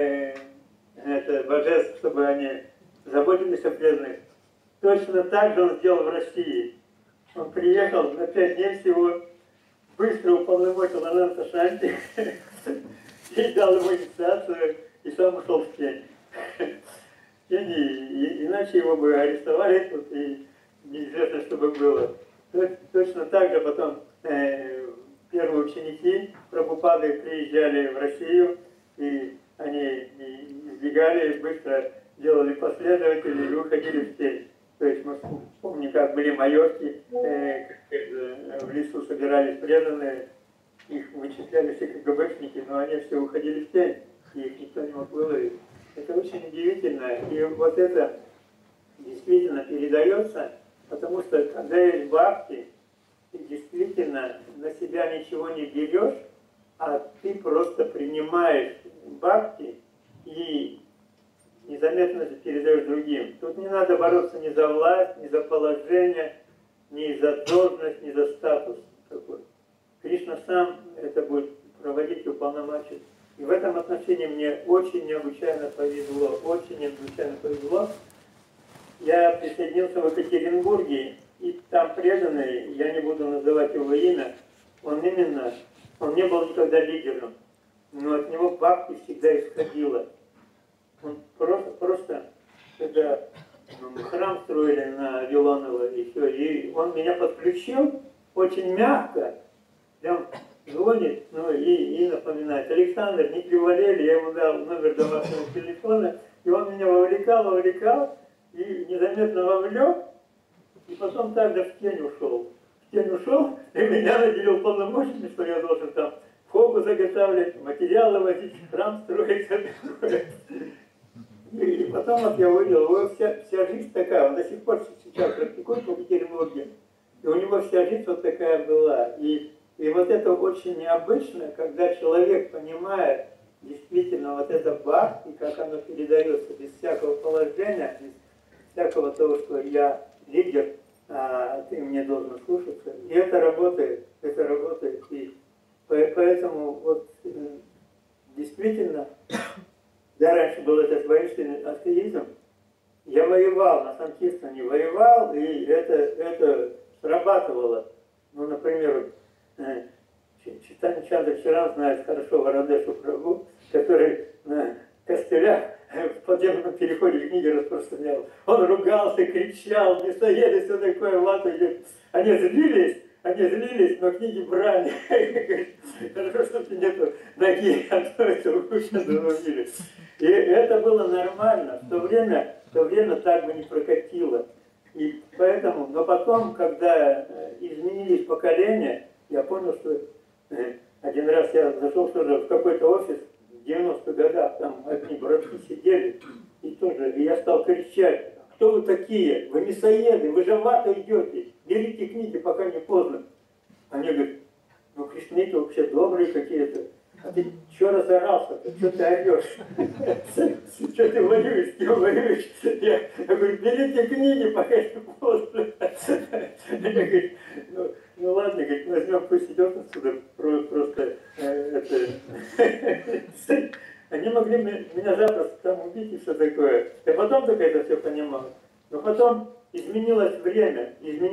божеств, чтобы они заботились о преданных. Точно так же он сделал в России. Он приехал на 5 дней всего, быстро уполномочил Ананта Шанти и дал ему инициацию, и сам ушел в тень. Иначе его бы арестовали тут, и неизвестно, что бы было. Точно так же потом первые ученики Прабхупады приезжали в Россию, и они избегали, быстро делали последователи и уходили в тень. То есть мы помним, как были майорки, в лесу собирались преданные, их вычисляли все КГБшники, но они все уходили в тень, и их никто не мог выловить. Это очень удивительно, и вот это действительно передается, потому что когда есть бхакти, ты действительно на себя ничего не берешь, а ты просто принимаешь бхакти и незаметно передаешь другим. Тут не надо бороться ни за власть, ни за положение, ни за должность, ни за статус такой. Кришна сам это будет проводить и уполномочить. И в этом отношении мне очень необычайно повезло, очень необычайно повезло. Я присоединился в Екатеринбурге, и там преданный, я не буду называть его имя, он не был никогда лидером, но от него бхакти всегда исходило. Он просто когда мы храм строили на Вилонова и все, и он меня подключил очень мягко, прям звонит, ну и напоминает: Александр, не привалили, я ему дал номер домашнего телефона, и он меня вовлекал, и незаметно вовлек, и потом также в тень ушел. В тень ушел, и меня наделил полномочиями, что я должен там фокус заготавливать, материалы возить, храм строить. И потом вот я увидел, вся жизнь такая, он до сих пор сейчас практикует в Екатеринбурге, и у него вся жизнь вот такая была. И вот это очень необычно, когда человек понимает действительно вот это бхакти, как оно передается, без всякого положения, без всякого того, что я лидер, а ты мне должен слушаться. И это работает. И поэтому вот действительно, я раньше был этот воинственный атеизм, я воевал на Санкиртане, воевал, и это срабатывало. Ну, например, Чайтанья Чандра Чаран знает хорошо Варадешу Прабху, который на костылях в подземном переходе книги распространял. Он ругался, кричал, мясоеды, все такое, вату идет. Они злились, но книги брали. Хорошо, что нету ноги, а то это руки заломили. И это было нормально. В то время так бы не прокатило. И поэтому, но потом, когда изменились поколения, я понял, что один раз я зашел тоже в какой-то офис в 90-х годах, там одни братки сидели, и я стал кричать: кто вы такие? Вы мясоеды, вы же в ад идете, берите книги, пока не поздно. Они говорят: ну, кришнаиты вообще добрые какие-то. А ты что разорался-то? Что ты орешь? Что ты воюешь? С кем воюешь? Я говорю: берите книги, пока не поздно. Они говорят: ну ладно, говорит, возьмем, пусть идет отсюда. Просто Они могли меня запросто там убить и все такое. Я потом только это все понимал. Но потом изменилось время,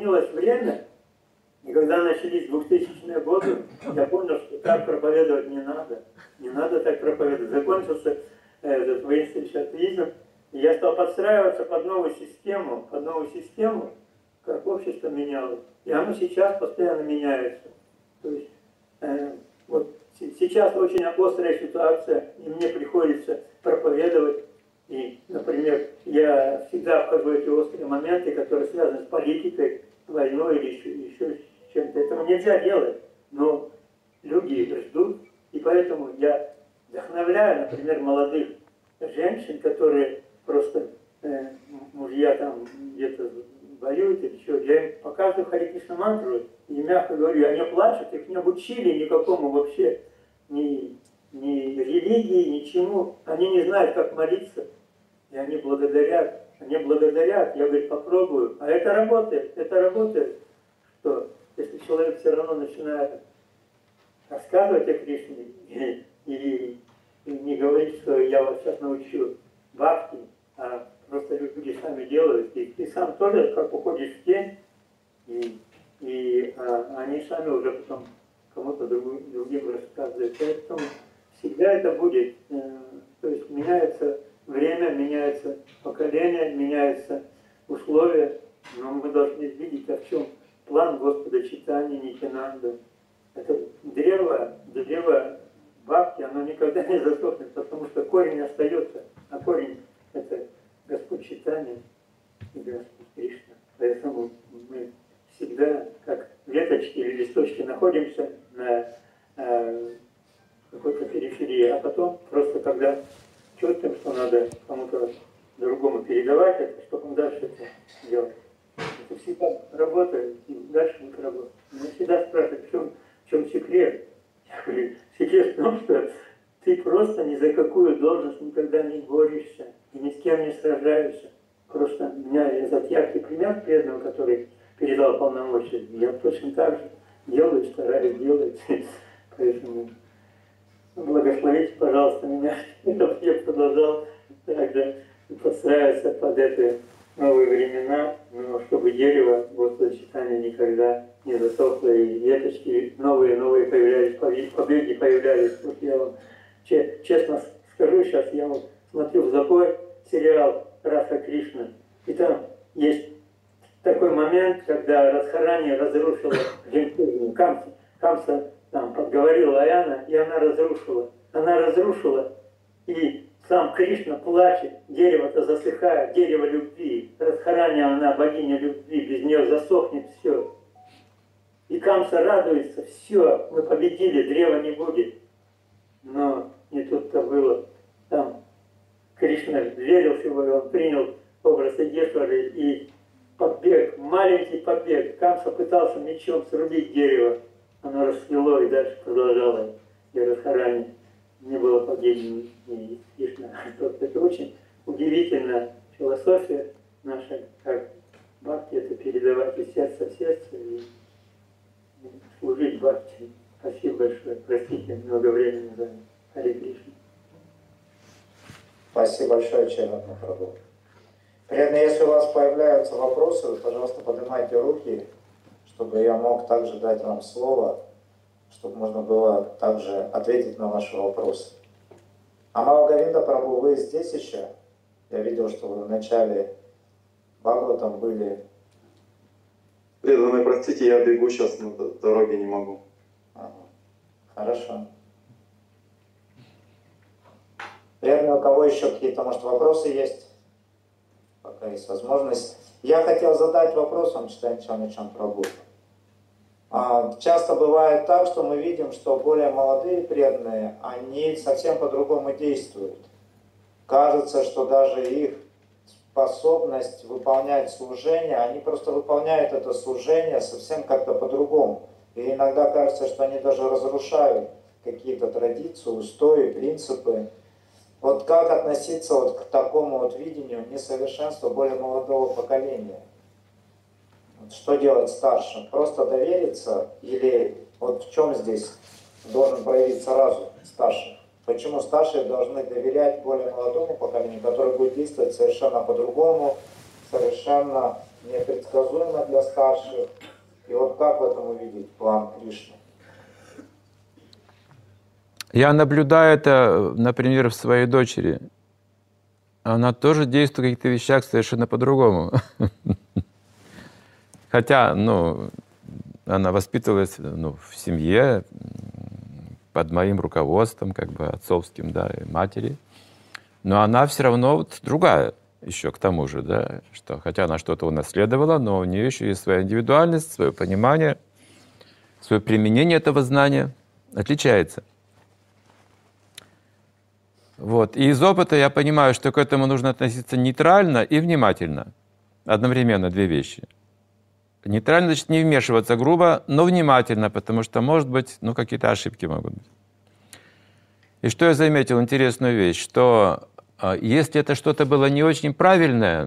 и когда начались 2000-е годы, я понял, что так проповедовать не надо. Не надо так проповедовать. Закончился этот воинственный атеизм, и я стал подстраиваться под новую систему, как общество менялось. И оно сейчас постоянно меняется. То есть вот сейчас очень острая ситуация, и мне приходится проповедовать. И, например, я всегда вхожу в эти острые моменты, которые связаны с политикой, войной или еще с чем-то. Этого нельзя делать, но люди ждут, и поэтому я вдохновляю, например, молодых женщин, которые просто мужья там где-то воюют или что. Я им показываю Харе Кришна мантру и мягко говорю: они плачут, их не обучили никакому вообще, ни религии, ничему. Они не знают, как молиться. И они благодарят. Я говорю: попробую. А это работает. Что если человек все равно начинает рассказывать о Кришне и не говорить, что я вас сейчас научу бхакти, а просто люди сами делают. И ты сам тоже как уходишь в тень, и они сами уже потом кому-то другим рассказывают. Поэтому всегда это будет. То есть меняется время, меняется поколение, меняются условия, но мы должны видеть, в чем план Господа Чайтаньи Нитьянанды. Это древо бхакти, оно никогда не засохнет, потому что корень остается, а корень — это Господь Чайтанья и Господь Кришна. Поэтому мы всегда, как веточки или листочки, находимся на какой-то периферии, а потом просто когда чувствуем, что надо кому-то другому передавать это, чтобы он дальше это делал. Это всегда работает, и дальше будет работать. Меня всегда спрашивают: в чем секрет? Я говорю: секрет в том, что ты просто ни за какую должность никогда не борешься и ни с кем не сражаешься. Просто у меня этот яркий пример преданного, который передал полномочия. Я точно так же делаю, стараюсь делать. Поэтому благословите, пожалуйста, меня, чтобы я продолжал также подстраиваться под эти новые времена, но чтобы дерево Господа Чайтаньи никогда не засохло, и веточки новые появлялись, побеги появлялись. Вот я вам честно скажу, сейчас я вот смотрю в запой сериал «Раса Кришна», и там есть такой момент, когда Радхарани разрушила жемчужину Камса. Камса там подговорила Аяна, и она разрушила. Она разрушила, и сам Кришна плачет, дерево-то засыхает, дерево любви. Радхарани, она богиня любви, без нее засохнет все. И Камса радуется, все, мы победили, древа не будет. Но не тут-то было. Там Кришна верил в его, он принял образ Игешвары и побег, маленький побег. Камса пытался мечом срубить дерево. Оно расцвело и дальше продолжало. И Радхарани не было погибели. Это очень удивительная философия наша, как бхакти, это передавать из сердца в сердце и служить бхакти. Спасибо большое. Простите, много времени заняло. Харе Кришна. Спасибо большое, Чайтанья Махапрабху. Преданные, если у вас появляются вопросы, вы, пожалуйста, поднимайте руки, чтобы я мог также дать вам слово, чтобы можно было также ответить на ваши вопросы. Амала Говинда Прабху, вы здесь еще? Я видел, что вы в начале Бхагаватам были. Преданные, простите, я бегу сейчас, на дороге не могу. Ага. Хорошо. Преданные, у кого еще какие-то, может, вопросы есть? Пока есть возможность. Я хотел задать вопрос вам, Чайтанья Прабху. Часто бывает так, что мы видим, что более молодые преданные, они совсем по-другому действуют. Кажется, что даже их способность выполнять служение, они просто выполняют это служение совсем как-то по-другому. И иногда кажется, что они даже разрушают какие-то традиции, устои, принципы. Вот как относиться вот к такому вот видению несовершенства более молодого поколения? Что делать старшим? Просто довериться? Или вот в чем здесь должен проявиться разум старших? Почему старшие должны доверять более молодому поколению, которое будет действовать совершенно по-другому, совершенно непредсказуемо для старших? И вот как в этом увидеть план Кришны? Я наблюдаю это, например, в своей дочери. Она тоже действует в каких-то вещах совершенно по-другому. Хотя, она воспитывалась в семье, под моим руководством, как бы отцовским, да, и матери. Но она все равно вот другая еще к тому же, да, что хотя она что-то унаследовала, но у нее еще есть своя индивидуальность, свое понимание, свое применение этого знания отличается. Вот. И из опыта я понимаю, что к этому нужно относиться нейтрально и внимательно. Одновременно две вещи. Нейтрально, значит, не вмешиваться грубо, но внимательно, потому что, может быть, какие-то ошибки могут быть. И что я заметил? Интересную вещь, что если это что-то было не очень правильное,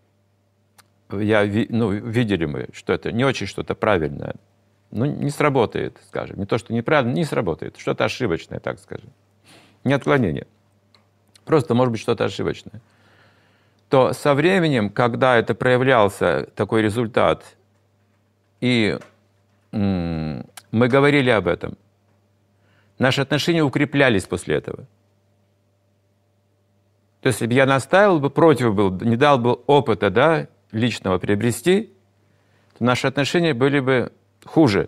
видели мы, что это не очень что-то правильное, не сработает, скажем. Не то, что неправильно, не сработает. Что-то ошибочное, так скажем. Не отклонение. Просто, может быть, что-то ошибочное. То со временем, когда это проявлялся, такой результат, и мы говорили об этом, наши отношения укреплялись после этого. То есть, если бы я настаивал бы, против был, не дал бы опыта, да, личного приобрести, то наши отношения были бы хуже.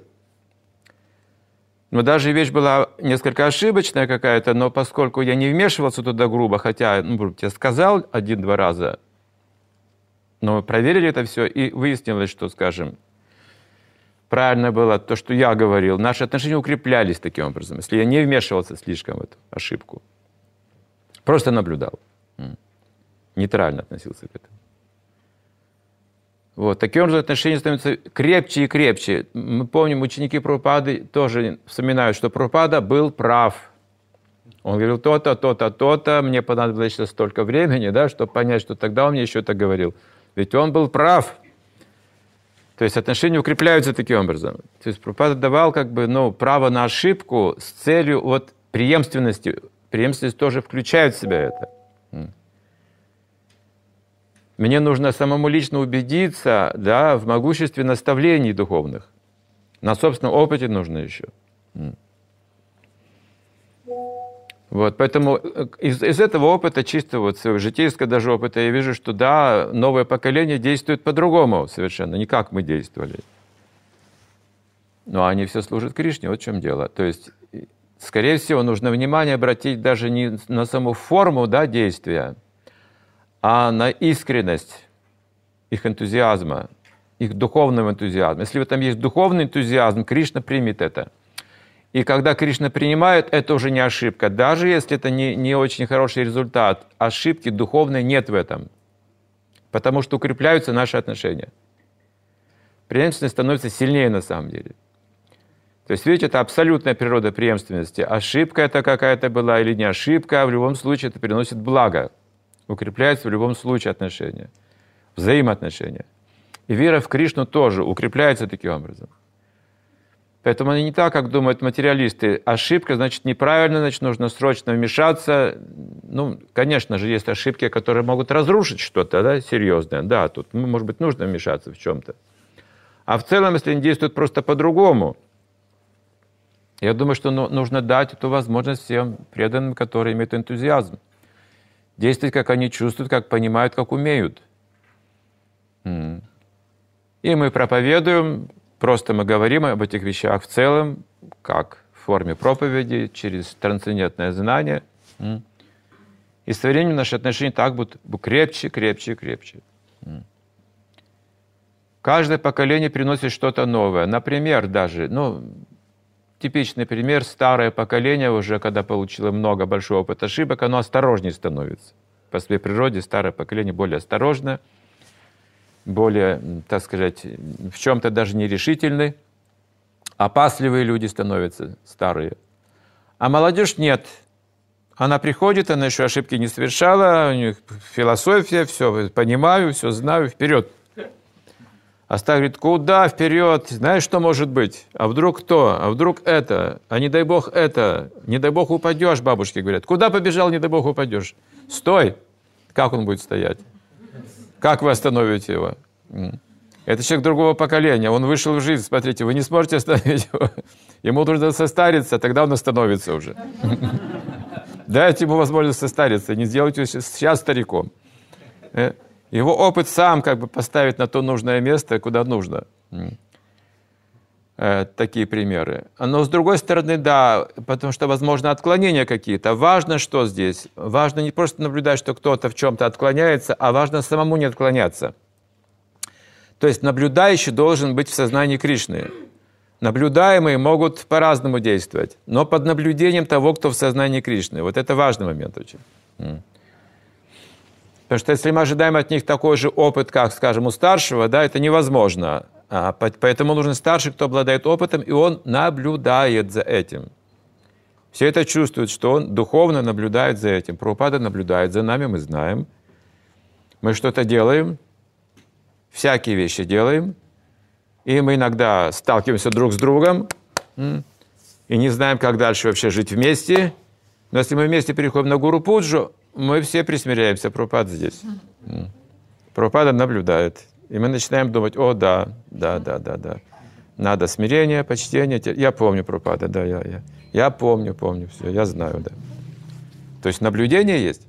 Но даже вещь была несколько ошибочная какая-то, но поскольку я не вмешивался туда грубо, хотя, я сказал 1-2 раза, но мы проверили это все, и выяснилось, что, скажем, правильно было то, что я говорил. Наши отношения укреплялись таким образом, если я не вмешивался слишком в эту ошибку. Просто наблюдал. Нейтрально относился к этому. Вот. Таким образом, отношения становятся крепче и крепче. Мы помним, ученики Прабхупады тоже вспоминают, что Прабхупада был прав. Он говорил то-то, то-то, то-то, мне понадобилось сейчас столько времени, да, чтобы понять, что тогда он мне еще так говорил. Ведь он был прав. То есть отношения укрепляются таким образом. То есть Прабхупада давал право на ошибку с целью преемственности. Преемственность тоже включает в себя это. Мне нужно самому лично убедиться, да, в могуществе наставлений духовных. На собственном опыте нужно еще. Вот, поэтому из этого опыта, чисто вот своего житейского даже опыта, я вижу, что да, новое поколение действует по-другому совершенно, не как мы действовали. Но они все служат Кришне, вот в чем дело. То есть, скорее всего, нужно внимание обратить даже не на саму форму, да, действия, а на искренность их энтузиазма, их духовного энтузиазма. Если в этом есть духовный энтузиазм, Кришна примет это. И когда Кришна принимает, это уже не ошибка. Даже если это не очень хороший результат, ошибки духовной нет в этом. Потому что укрепляются наши отношения. Преемственность становится сильнее на самом деле. То есть, видите, это абсолютная природа преемственности. Ошибка это какая-то была или не ошибка, а в любом случае это приносит благо. Укрепляется в любом случае отношения, взаимоотношения. И вера в Кришну тоже укрепляется таким образом. Поэтому они не так, как думают материалисты. Ошибка, значит, неправильно, значит, нужно срочно вмешаться. Ну, конечно же, есть ошибки, которые могут разрушить что-то, да, серьезное. Да, тут, может быть, нужно вмешаться в чем-то. А в целом, если они действуют просто по-другому, я думаю, что нужно дать эту возможность всем преданным, которые имеют энтузиазм. Действовать, как они чувствуют, как понимают, как умеют. И мы проповедуем, просто мы говорим об этих вещах в целом, как в форме проповеди, через трансцендентное знание. И со временем наши отношения так будут крепче, крепче, крепче. Каждое поколение приносит что-то новое. Например, даже, типичный пример, старое поколение уже, когда получило большой опыт ошибок, оно осторожнее становится. По своей природе старое поколение более осторожно, более, так сказать, в чем-то даже нерешительны. Опасливые люди становятся старые. А молодежь нет. Она приходит, она еще ошибки не совершала, у них философия, все понимаю, все знаю, вперед. А старый говорит, куда вперед? Знаешь, что может быть? А вдруг кто? А вдруг это? А не дай бог это? Не дай бог упадешь, бабушки говорят. Куда побежал, не дай бог упадешь? Стой! Как он будет стоять? Как вы остановите его? Это человек другого поколения. Он вышел в жизнь, смотрите, вы не сможете остановить его. Ему нужно состариться, тогда он остановится уже. Дайте ему возможность состариться, не сделайте его сейчас стариком. Его опыт сам как бы поставит на то нужное место, куда нужно. Такие примеры. Но с другой стороны, да, потому что, возможно, отклонения какие-то. Важно, что здесь? Важно не просто наблюдать, что кто-то в чем-то отклоняется, а важно самому не отклоняться. То есть наблюдающий должен быть в сознании Кришны. Наблюдаемые могут по-разному действовать, но под наблюдением того, кто в сознании Кришны. Вот это важный момент очень. Потому что если мы ожидаем от них такой же опыт, как, скажем, у старшего, да, это невозможно. Поэтому нужен старший, кто обладает опытом, и он наблюдает за этим. Все это чувствуют, что он духовно наблюдает за этим. Прабхупада наблюдает за нами, мы знаем. Мы что-то делаем, всякие вещи делаем, и мы иногда сталкиваемся друг с другом, и не знаем, как дальше вообще жить вместе. Но если мы вместе переходим на Гуру Пуджу, мы все присмиряемся, Прабхупада здесь. Прабхупада наблюдает. И мы начинаем думать, о, да. Надо смирение, почтение. Я помню, Прабхупада, да, я помню, все, я знаю, да. То есть наблюдение есть.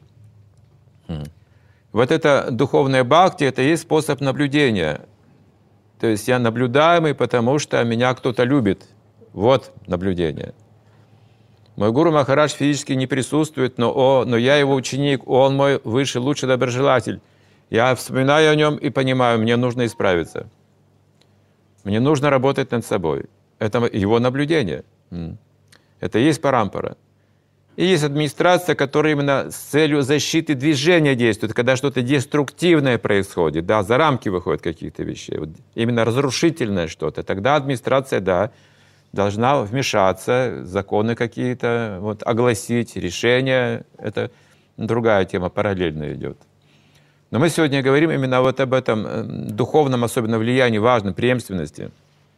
Вот это духовное бхакти, это и есть способ наблюдения. То есть я наблюдаемый, потому что меня кто-то любит. Вот наблюдение. Мой гуру Махарадж физически не присутствует, но я его ученик, он мой высший, лучший доброжелатель. Я вспоминаю о нем и понимаю, мне нужно исправиться. Мне нужно работать над собой. Это его наблюдение. Это и есть парампара. И есть администрация, которая именно с целью защиты движения действует, когда что-то деструктивное происходит, да, за рамки выходят какие-то вещи, вот именно разрушительное что-то. Тогда администрация, да, должна вмешаться, законы какие-то вот, огласить, решения. Это другая тема, параллельно идет. Но мы сегодня говорим именно вот об этом духовном, особенно влиянии, важном, преемственности.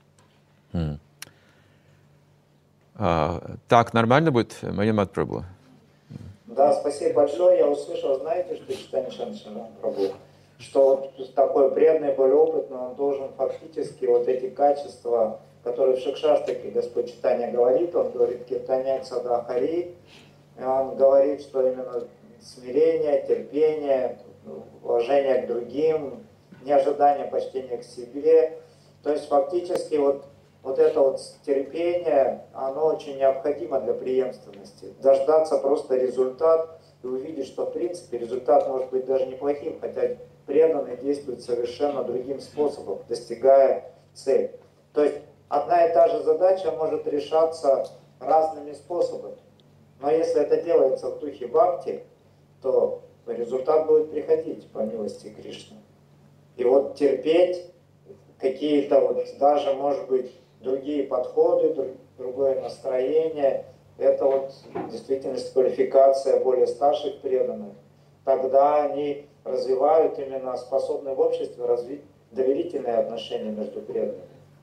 Так нормально будет, Манимат Прабху? Да, спасибо большое. Я услышал, знаете, что Чайтанья Чаран Прабху, что вот такой преданный, более опытный, он должен фактически вот эти качества, которые в Шикшаштаке Господь Чайтанья говорит, он говорит, киртанять сада хари, И он говорит, что именно смирение, терпение, уважение к другим, неожидание почтения к себе. То есть фактически вот это вот терпение, оно очень необходимо для преемственности. Дождаться просто результат и увидеть, что в принципе результат может быть даже неплохим, хотя преданный действует совершенно другим способом, достигая цели. То есть одна и та же задача может решаться разными способами. Но если это делается в духе бхакти, то результат будет приходить по милости Кришны. И вот терпеть какие-то вот даже, может быть, другие подходы, другое настроение, это вот в действительности квалификация более старших преданных. Тогда они развивают именно способны в обществе развить доверительные отношения между преданными.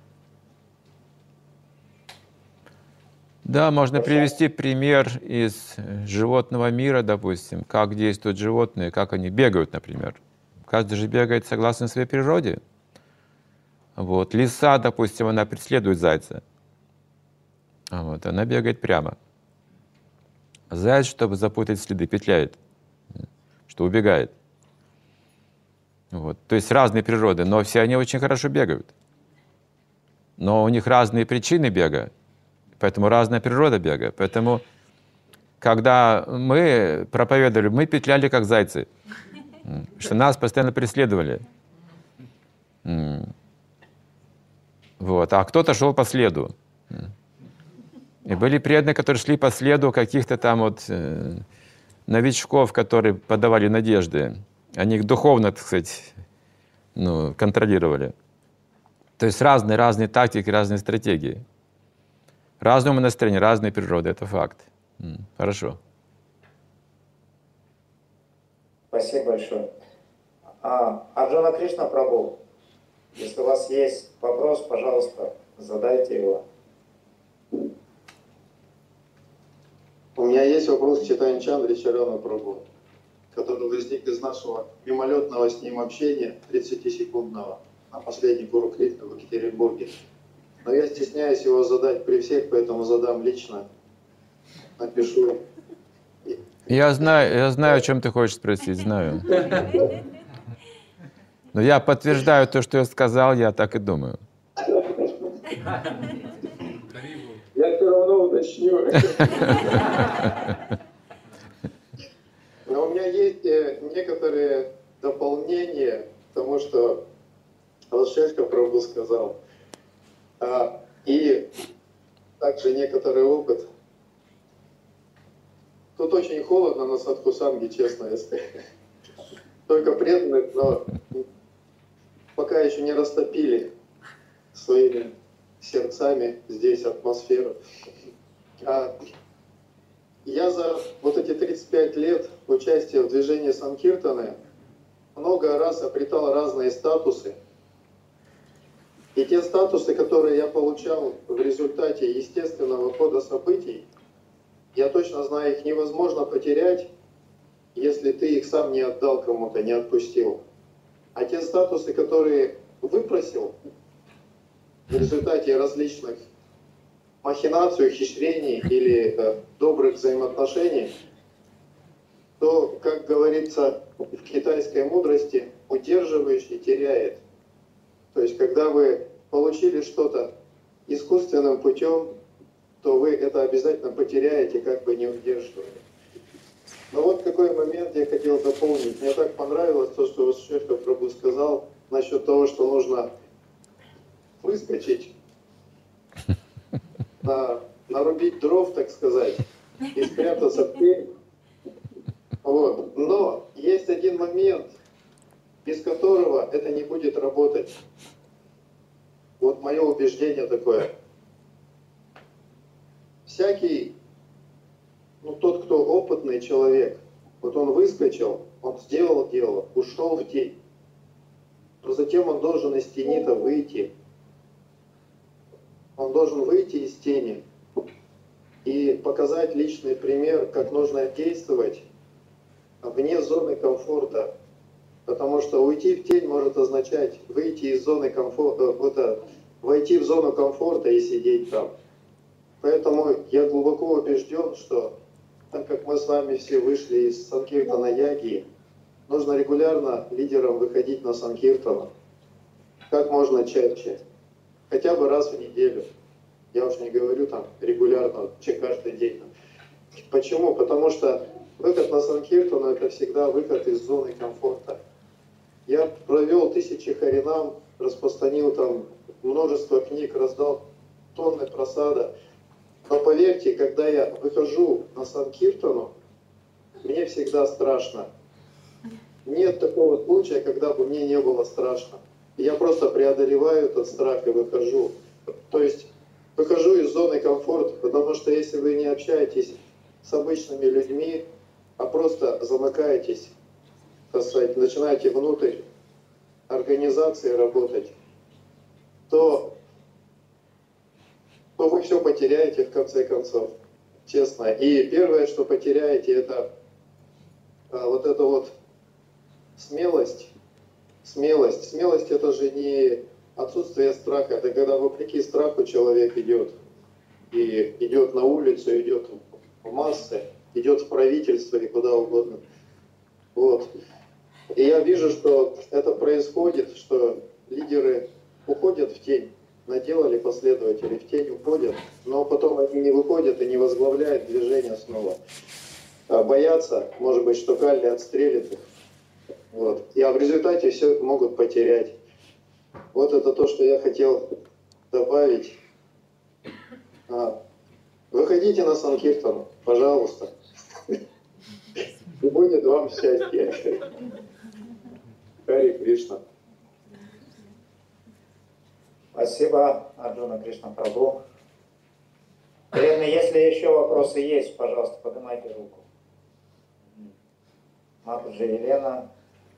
Да, можно привести пример из животного мира, допустим, как действуют животные, как они бегают, например. Каждый же бегает согласно своей природе. Вот. Лиса, допустим, она преследует зайца. Вот. Она бегает прямо. Заяц, чтобы запутать следы, петляет, что убегает. Вот. То есть разные природы, но все они очень хорошо бегают. Но у них разные причины бега, поэтому разная природа бега. Поэтому, когда мы проповедовали, мы петляли как зайцы, что нас постоянно преследовали. Вот. А кто-то шел по следу. И были преданные, которые шли по следу каких-то там вот новичков, которые подавали надежды. Они их духовно, так сказать, контролировали. То есть разные тактики, разные стратегии. Разное настроение, разные природы, это факт. Хорошо. Спасибо большое. Арджуна Кришна Прабху, если у вас есть вопрос, пожалуйста, задайте его. У меня есть вопрос к Чайтанья Чандре Чарана Прабху, который возник из нашего мимолетного с ним общения, 30-секундного, на последний Гуру Кришна в Екатеринбурге. Но я стесняюсь его задать при всех, поэтому задам лично. Напишу. Я знаю, о чем ты хочешь спросить, знаю. Но я подтверждаю то, что я сказал, я так и думаю. Я все равно уточню. Но у меня есть некоторые дополнения к тому, что Алшешка Прабху сказал. И также некоторый опыт. Тут очень холодно на Садхусанге, честно, если только преданных, но пока еще не растопили своими сердцами здесь атмосферу. Я за вот эти 35 лет участия в движении Санкиртаны много раз обретал разные статусы. И те статусы, которые я получал в результате естественного хода событий, я точно знаю, их невозможно потерять, если ты их сам не отдал кому-то, не отпустил. А те статусы, которые выпросил в результате различных махинаций, ухищрений или добрых взаимоотношений, то, как говорится в китайской мудрости, удерживающий теряет. То есть, когда вы получили что-то искусственным путем, то вы это обязательно потеряете, как бы не удерживали. Но вот какой момент я хотел дополнить. Мне так понравилось то, что Шешка Прабху сказал насчет того, что нужно выскочить, нарубить дров, так сказать, и спрятаться в тень. Вот. Но есть один момент, без которого это не будет работать. Вот мое убеждение такое. Всякий, тот, кто опытный человек, вот он выскочил, он сделал дело, ушел в тень, то затем он должен из тени-то выйти. Он должен выйти из тени и показать личный пример, как нужно действовать вне зоны комфорта. Потому что уйти в тень может означать выйти из зоны комфорта, войти в зону комфорта и сидеть там. Поэтому я глубоко убежден, что так как мы с вами все вышли из Санкиртана Яги, нужно регулярно лидерам выходить на Санкиртану. Как можно чаще. Хотя бы раз в неделю. Я уж не говорю там регулярно, каждый день. Почему? Потому что выход на Санкиртану — это всегда выход из зоны комфорта. Я провел 1000 харинам, распространил там множество книг, раздал тонны просада. Но поверьте, когда я выхожу на Санкиртану, мне всегда страшно. Нет такого случая, когда бы мне не было страшно. Я просто преодолеваю этот страх и выхожу. То есть выхожу из зоны комфорта, потому что если вы не общаетесь с обычными людьми, а просто замыкаетесь, так сказать, начинаете внутрь организации работать, то вы все потеряете в конце концов, честно. И первое, что потеряете, это вот эта вот смелость. Смелость. Смелость — это же не отсутствие страха, это когда вопреки страху человек идет. И идет на улицу, идет в массы, идет в правительство и куда угодно. Вот. И я вижу, что это происходит, что лидеры уходят в тень, наделали последователи, в тень уходят, но потом они не выходят и не возглавляют движение снова. Боятся, может быть, что Калли отстрелит их. Вот. А в результате все могут потерять. Вот это то, что я хотел добавить. Выходите на Санкиртану, пожалуйста. И будет вам счастье. Хари Кришна. Спасибо, Арджуна Кришна Прабху. Преданные, если еще вопросы есть, пожалуйста, поднимайте руку. Матушка Елена.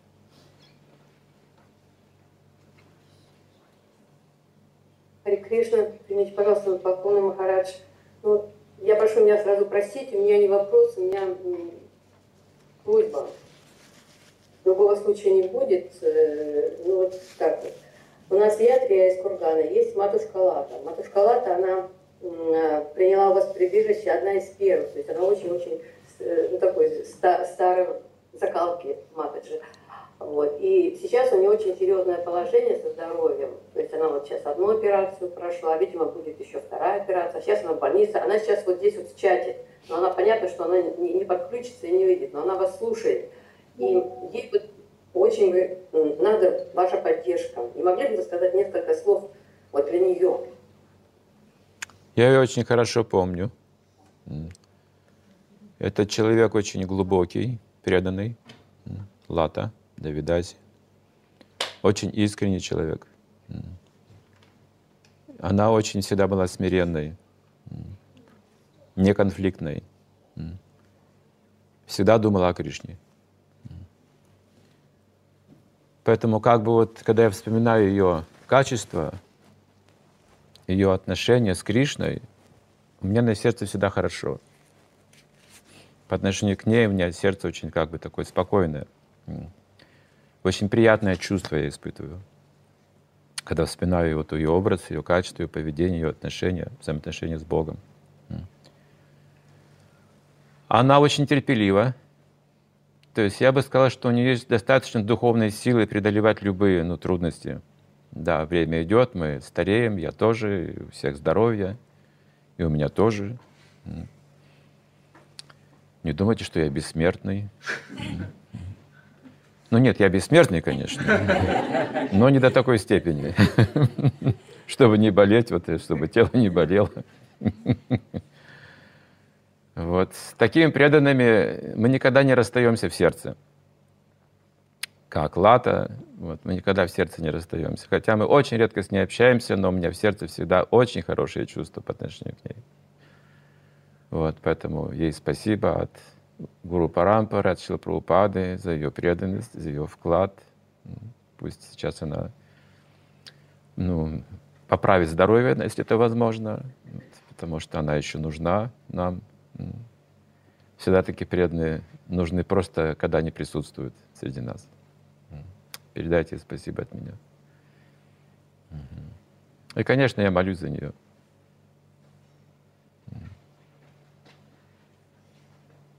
Хари Кришна, примите, пожалуйста, поклоны, Махарадж. Ну, я прошу меня сразу простить, у меня не вопрос, у меня просьба. Другого случая не будет. Ну вот так вот. У нас в Ятре из Кургана есть матушка Лата. Матушка Лата, она приняла у вас прибежище, одна из первых. То есть она очень-очень такой старой закалки матаджи. Вот. И сейчас у нее очень серьезное положение со здоровьем. То есть она вот сейчас одну операцию прошла, видимо, будет еще вторая операция. Сейчас она в больнице. Она сейчас вот здесь вот в чате. Но она понятно, что она не подключится и не видит, но она вас слушает. И ей вот очень надо ваша поддержка. Не могли бы вы сказать несколько слов вот для нее? Я ее очень хорошо помню. Это человек очень глубокий, преданный, Лата Давидаси. Очень искренний человек. Она очень всегда была смиренной, неконфликтной. Всегда думала о Кришне. Поэтому как бы вот, когда я вспоминаю ее качество, ее отношения с Кришной, у меня на сердце всегда хорошо. По отношению к ней у меня сердце очень как бы такое спокойное. Очень приятное чувство я испытываю, когда вспоминаю вот ее образ, ее качество, ее поведение, ее отношения, взаимоотношения с Богом. Она очень терпелива. То есть я бы сказал, что у нее есть достаточно духовной силы преодолевать любые трудности. Да, время идет, мы стареем, я тоже, и у всех здоровье, и у меня тоже. Не думайте, что я бессмертный. Ну нет, я бессмертный, конечно, но не до такой степени, чтобы не болеть, вот, чтобы тело не болело. Вот. С такими преданными мы никогда не расстаемся в сердце. Как Лата, вот, мы никогда в сердце не расстаемся. Хотя мы очень редко с ней общаемся, но у меня в сердце всегда очень хорошие чувства по отношению к ней. Вот, поэтому ей спасибо от Гуру Парампары, от Шрилы Прабхупады за ее преданность, за ее вклад. Пусть сейчас она поправит здоровье, если это возможно, потому что она еще нужна нам. Всегда такие преданные нужны просто, когда они присутствуют среди нас. Передайте спасибо от меня. И, конечно, я молюсь за нее.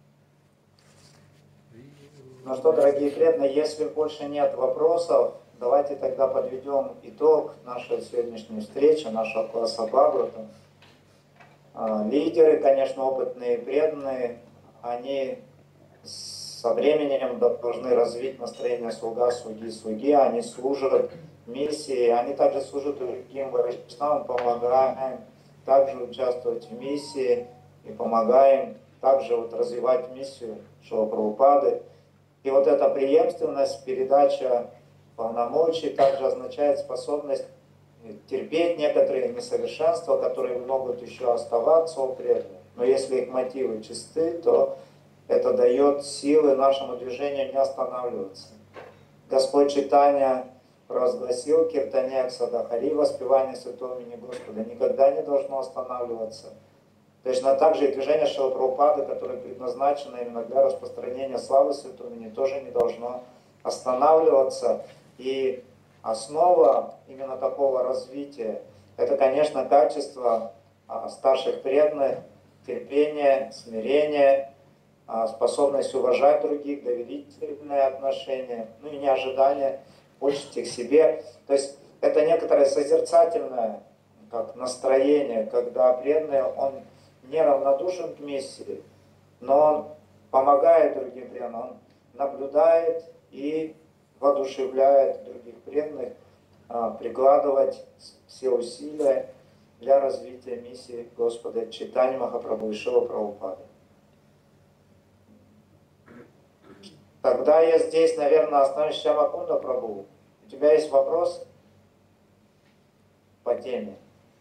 больше нет вопросов, давайте тогда подведем итог нашей сегодняшней встречи, нашего класса Бхагавата. Лидеры, конечно, опытные и преданные, они со временем должны развить настроение слуги, они служат миссии, они также служат другим вайшнавам, помогаем также участвовать в миссии и помогаем также развивать миссию Шрила Прабхупады. И эта преемственность, передача полномочий также означает способность терпеть некоторые несовершенства, которые могут еще оставаться у преданных. Но если их мотивы чисты, то это дает силы нашему движению не останавливаться. Господь Чайтанья провозгласил киртане Садахари, воспевание святого имени Господа, никогда не должно останавливаться. Точно так же и движение Шрилы Прабхупады, которое предназначено именно для распространения славы святого имени, тоже не должно останавливаться. И основа именно такого развития — это, конечно, качество старших преданных, терпение, смирение, способность уважать других, доверительные отношения, и не ожидание почести к себе. То есть это некоторое созерцательное настроение, когда преданный, он не равнодушен к миссии, но он помогает другим преданным, он наблюдает и воодушевляет других преданных прикладывать все усилия для развития миссии Господа Чайтаньи Махапрабху и Шрилы Прабхупады. Тогда я здесь, наверное, остановлюсь. Шьямакунда Прабху. У тебя есть вопрос по теме?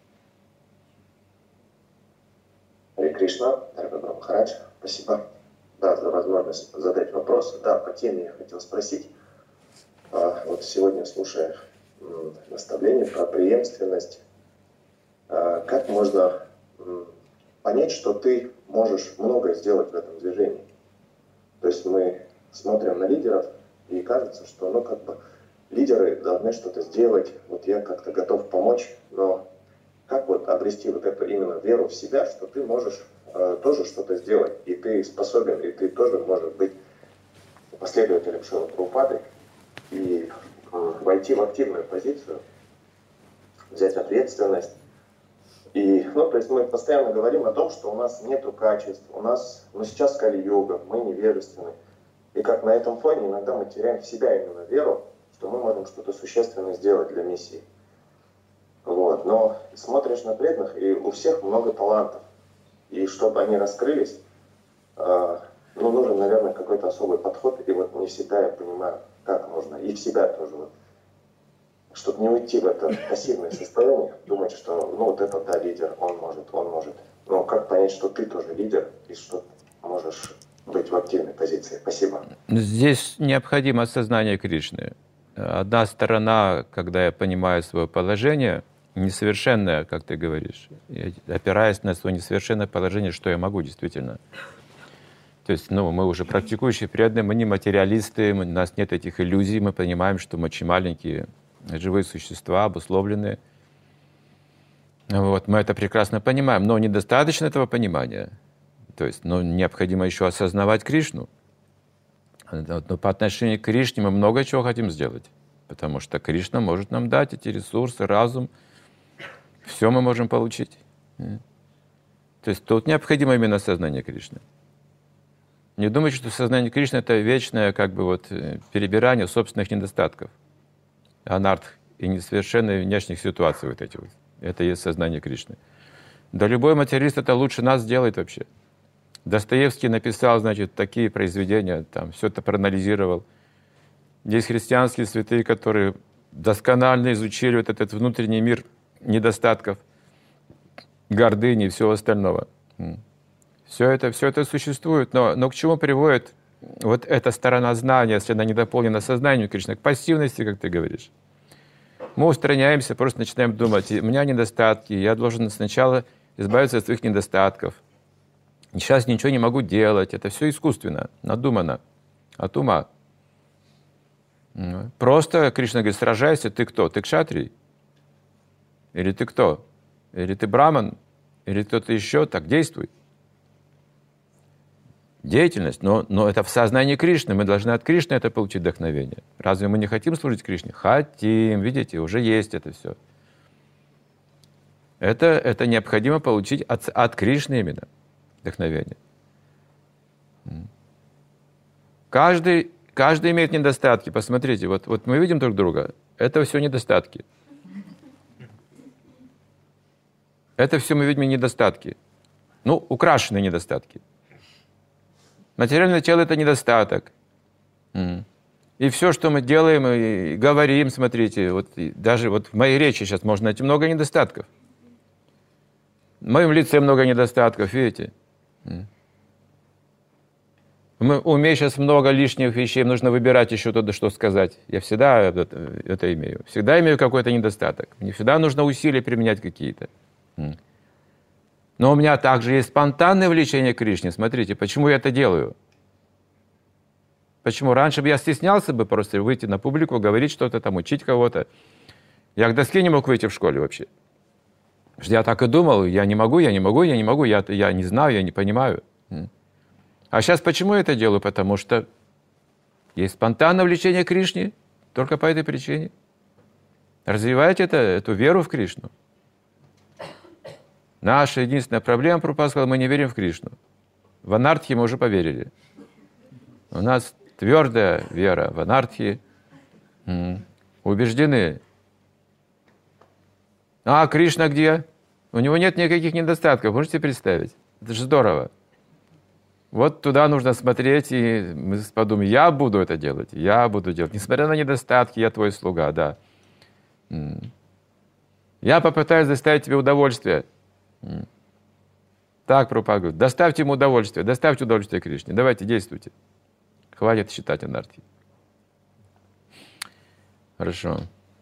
Харе Кришна, дорогой Махарадж, спасибо за возможность задать вопрос. Да, по теме я хотел спросить. Сегодня, слушая наставление про преемственность, как можно понять, что ты можешь многое сделать в этом движении? То есть мы смотрим на лидеров, и кажется, что лидеры должны что-то сделать, я как-то готов помочь, но как обрести эту именно веру в себя, что ты можешь тоже что-то сделать, и ты способен, и ты тоже можешь быть последователем Шрилы Прабхупады и войти в активную позицию, взять ответственность. То есть мы постоянно говорим о том, что у нас нету качеств, сейчас Кали-юга, мы невежественны. И как на этом фоне иногда мы теряем в себя именно веру, что мы можем что-то существенное сделать для миссии. Но смотришь на преданных, и у всех много талантов. И чтобы они раскрылись, нужен, наверное, какой-то особый подход. И не всегда я понимаю, как можно. И в себя тоже. Чтобы не уйти в это пассивное состояние, думать, что это да, лидер, он может. Но как понять, что ты тоже лидер, и что можешь быть в активной позиции? Спасибо. Здесь необходимо осознание Кришны. Одна сторона, когда я понимаю свое положение, несовершенное, как ты говоришь, опираясь на свое несовершенное положение, что я могу действительно. То есть, мы уже практикующие преданные, мы не материалисты, у нас нет этих иллюзий, мы понимаем, что мы очень маленькие живые существа, обусловленные. Мы это прекрасно понимаем, но недостаточно этого понимания. То есть, необходимо еще осознавать Кришну. Но по отношению к Кришне мы много чего хотим сделать, потому что Кришна может нам дать эти ресурсы, разум, все мы можем получить. То есть тут необходимо именно сознание Кришны. Не думайте, что сознание Кришны — это вечное перебирание собственных недостатков, анарх и несовершенных внешних ситуаций эти. Это и есть сознание Кришны. Да любой материалист это лучше нас делает вообще. Достоевский написал, такие произведения, все это проанализировал. Есть христианские святые, которые досконально изучили этот внутренний мир недостатков, гордыни и всего остального. Все это существует, но к чему приводит эта сторона знания, если она не дополнена сознанием Кришны, к пассивности, как ты говоришь? Мы устраняемся, просто начинаем думать, у меня недостатки, я должен сначала избавиться от своих недостатков. Сейчас ничего не могу делать, это все искусственно, надумано, от ума. Просто Кришна говорит, сражайся, ты кто? Ты кшатрий? Или ты кто? Или ты браман? Или кто-то еще? Так действуй. деятельность, но это в сознании Кришны. Мы должны от Кришны это получить вдохновение. Разве мы не хотим служить Кришне? Хотим, видите, уже есть это все. Это необходимо получить от Кришны именно вдохновение. Каждый имеет недостатки. Посмотрите, вот мы видим друг друга. Это все недостатки. Это все мы видим недостатки. Ну, украшенные недостатки. Материальное тело — это недостаток. И все, что мы делаем и говорим, смотрите, даже в моей речи сейчас можно найти много недостатков. В моем лице много недостатков, видите? В уме сейчас много лишних вещей, нужно выбирать еще то, что сказать. Я всегда это имею. Всегда имею какой-то недостаток. Мне всегда нужно усилия применять какие-то. Но у меня также есть спонтанное влечение к Кришне. Смотрите, почему я это делаю? Почему? Раньше бы я стеснялся бы просто выйти на публику, говорить что-то там, учить кого-то. Я к доске не мог выйти в школе вообще. Потому что я так и думал, я не могу, я не знаю, я не понимаю. А сейчас почему я это делаю? Потому что есть спонтанное влечение к Кришне, только по этой причине. Развивайте эту веру в Кришну. Наша единственная проблема, Прабхупада сказал, мы не верим в Кришну. В анартхи мы уже поверили. У нас твердая вера в анартхи. Убеждены. А Кришна где? У него нет никаких недостатков. Можете представить? Это же здорово. Вот туда нужно смотреть, и мы подумаем, я буду это делать, я буду делать. Несмотря на недостатки, я твой слуга, да. Я попытаюсь доставить тебе удовольствие. Так, Прабхупада говорит, доставьте ему удовольствие, доставьте удовольствие Кришне. Давайте, действуйте. Хватит считать анартхи. Хорошо.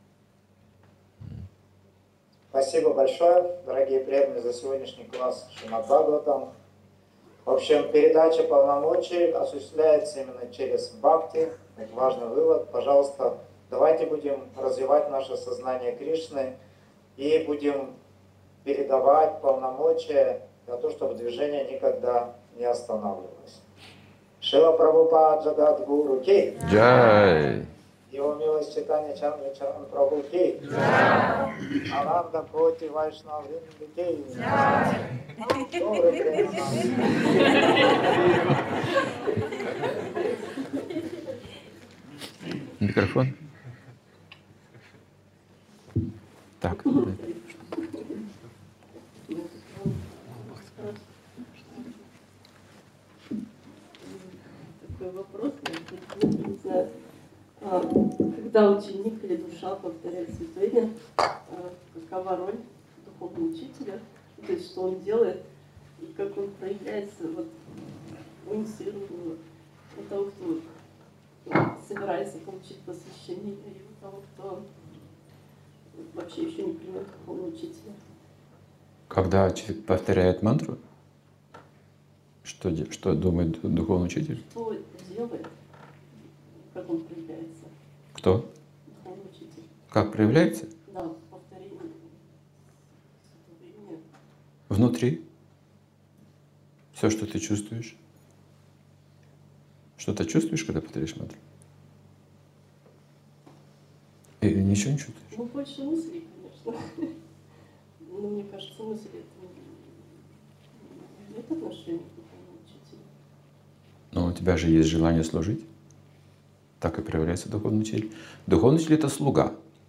Спасибо большое, дорогие преданные, за сегодняшний класс Шримад Бхагаватам. В общем, передача полномочий осуществляется именно через бхакти. Это важный вывод. Пожалуйста, давайте будем развивать наше сознание Кришны и будем передавать полномочия для того, чтобы движение никогда не останавливалось. Шила Прабхупад Джагадгуру ки. Джай. Его милость Чайтанья Чаран Прабху ки. Джай. Ананда Коти Вайшнав Вринда ки. Джай. Добрый прямо. Микрофон. Так. Такой вопрос, не знаю. Когда ученик или душа повторяет святое имя, какова роль духовного учителя, то есть что он делает и как он проявляется у инициированного, у того, кто собирается получить посвящение, и у того, кто вообще еще не принял духовного учителя. Когда человек повторяет мантру, что думает духовный учитель? Что делает, как он проявляется? Кто? Духовный учитель. Как проявляется? Да, повторение. Внутри. Все, что ты чувствуешь. Что-то чувствуешь, когда повторяешь мантру? Или ничего не чувствуешь? Ну, больше мыслей, конечно. Но мне кажется, мысли это не имеет отношения к духовному учителю. Но у тебя же есть желание служить. Так и проявляется духовный учитель. Духовный учитель — это слуга.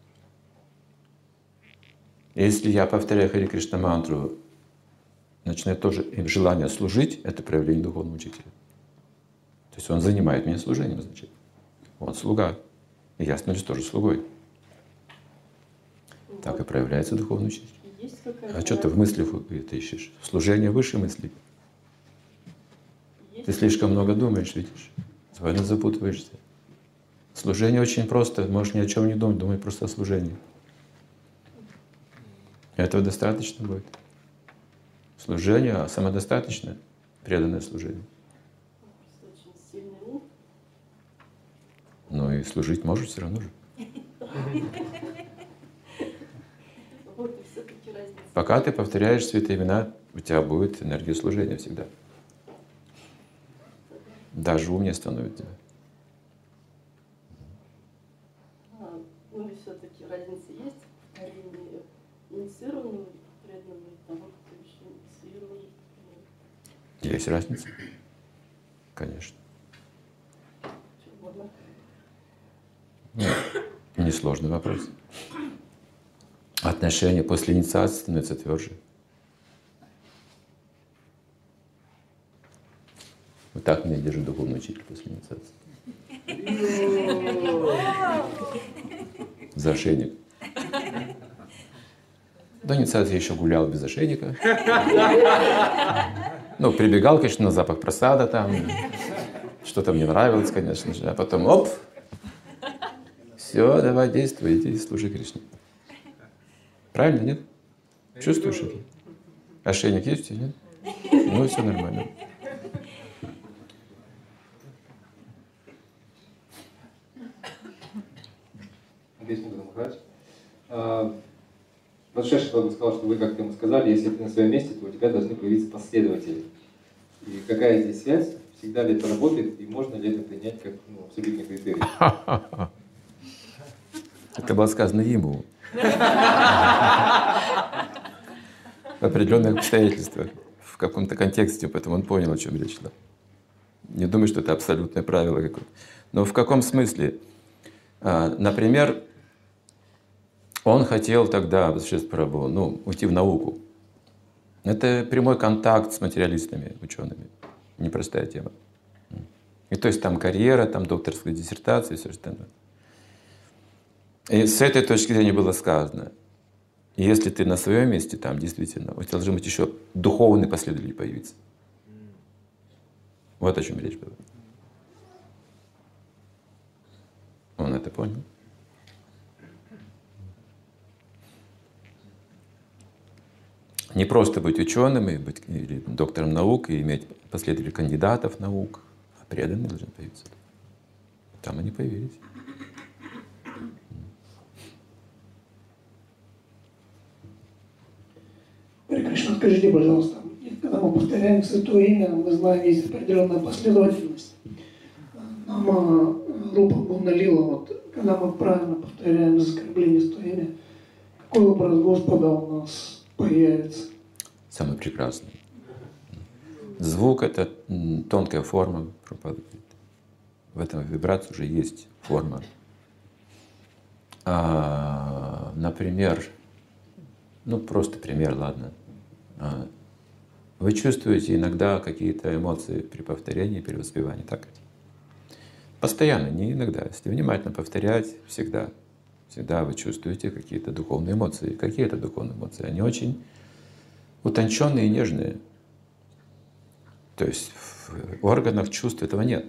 Если я повторяю Харе Кришна мантру, начинает тоже желание служить, это проявление духовного учителя. То есть он занимает меня служением, значит. Он слуга. И я становлюсь тоже слугой. Так и проявляется духовный учитель. А что ты в мыслях это ищешь? Служение выше мыслей. Ты слишком много думаешь, видишь? Двойно запутываешься. Служение очень просто. Можешь ни о чем не думать, думай просто о служении. Этого достаточно будет. Служение самодостаточно, преданное служение. Ну и служить можешь все равно же. Пока ты повторяешь святые имена, у тебя будет энергия служения всегда. Даже умнее становит тебя. Ну и все-таки разница есть в повторении инициированного преданного и того, кто еще инициированный. Есть разница? Конечно. Несложный вопрос. Отношения после инициации становятся тверже. Вот так меня держит духовный учитель после инициации. За ошейник. До инициации я еще гулял без ошейника. Ну, прибегал, конечно, на запах просада там. Что-то мне нравилось, конечно же. А потом, оп! Все, давай, действуй, иди, служи Кришне. Правильно, нет? Чувствуешь это? Ошейник есть у тебя, нет? Ну, все нормально. Вот Шеша сказал, что вы как-то ему сказали, если ты на своем месте, то у тебя должны появиться последователи. И какая здесь связь? Всегда ли это работает, и можно ли это принять как абсолютный критерий? Это было сказано ему. В определенных обстоятельствах, в каком-то контексте, поэтому он понял, о чем речь шла. Не думаю, что это абсолютное правило какое-то. Но в каком смысле? Например, он хотел тогда, уйти в науку. Это прямой контакт с материалистами, учеными. Непростая тема. И то есть там карьера, там докторская диссертация, все остальное. И с этой точки зрения было сказано, если ты на своем месте, там действительно, у тебя должны быть еще духовные последователи появиться. Вот о чем речь была. Он это понял. Не просто быть ученым, и быть или доктором наук, и иметь последователей кандидатов наук, а преданные должны появиться. Там они появились. Харе Кришна, скажите, пожалуйста, когда мы повторяем святое имя, мы знаем, есть определенная последовательность. Нам Рупа Гуналила, вот, когда мы правильно повторяем без оскорбления святое имя, какой образ Господа у нас появится? Самый прекрасный. Звук — это тонкая форма. В этом вибрации уже есть форма. Например, просто пример, ладно. Вы чувствуете иногда какие-то эмоции при повторении, при воспевании, так? Постоянно, не иногда. Если внимательно повторять, всегда вы чувствуете какие-то духовные эмоции. Какие это духовные эмоции? Они очень утонченные и нежные. То есть в органах чувств этого нет.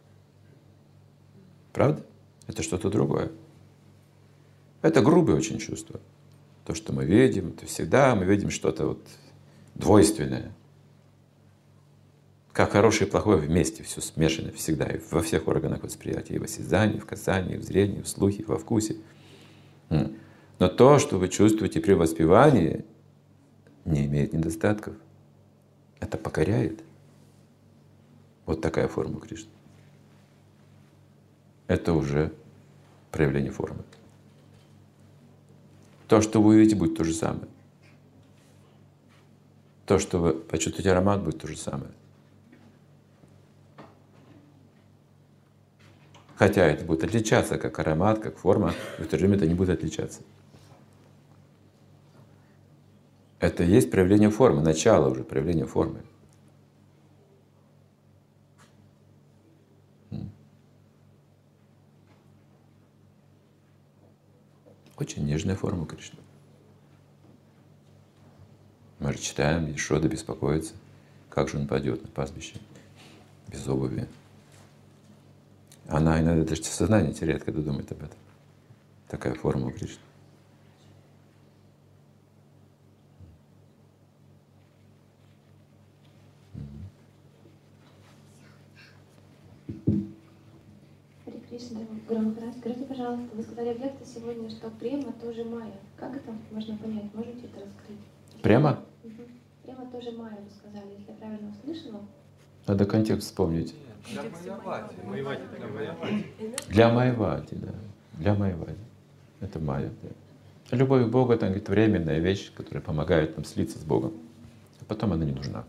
Правда? Это что-то другое. Это грубые очень чувства. То, что мы видим, то всегда мы видим что-то двойственное. Как хорошее и плохое вместе, все смешано всегда, и во всех органах восприятия, и в осязании, и в касании, и в зрении, и в слухе, и во вкусе. Но то, что вы чувствуете при воспевании, не имеет недостатков. Это покоряет. Вот такая форма Кришны. Это уже проявление формы. То, что вы увидите, будет то же самое. То, что вы почувствуете аромат, будет то же самое. Хотя это будет отличаться как аромат, как форма, и в то же время это не будет отличаться. Это и есть проявление формы, начало уже проявления формы. Очень нежная форма Кришны. Мы же читаем, Ешода беспокоится, как же он пойдет на пастбище без обуви. Она иногда даже сознание теряет, когда думает об этом. Такая форма у Кришны. Харе Кришна, Гуру Махарадж, скажите, пожалуйста, вы сказали в лекции сегодня, что према тоже майя. Как это можно понять? Можете это раскрыть? Према? Према тоже майя, вы сказали, если я правильно услышала. Надо контекст вспомнить. Для Майявади, да. Для Майявади. Это майя. Да. Любовь к Богу — это, говорит, временная вещь, которая помогает нам слиться с Богом. А потом она не нужна.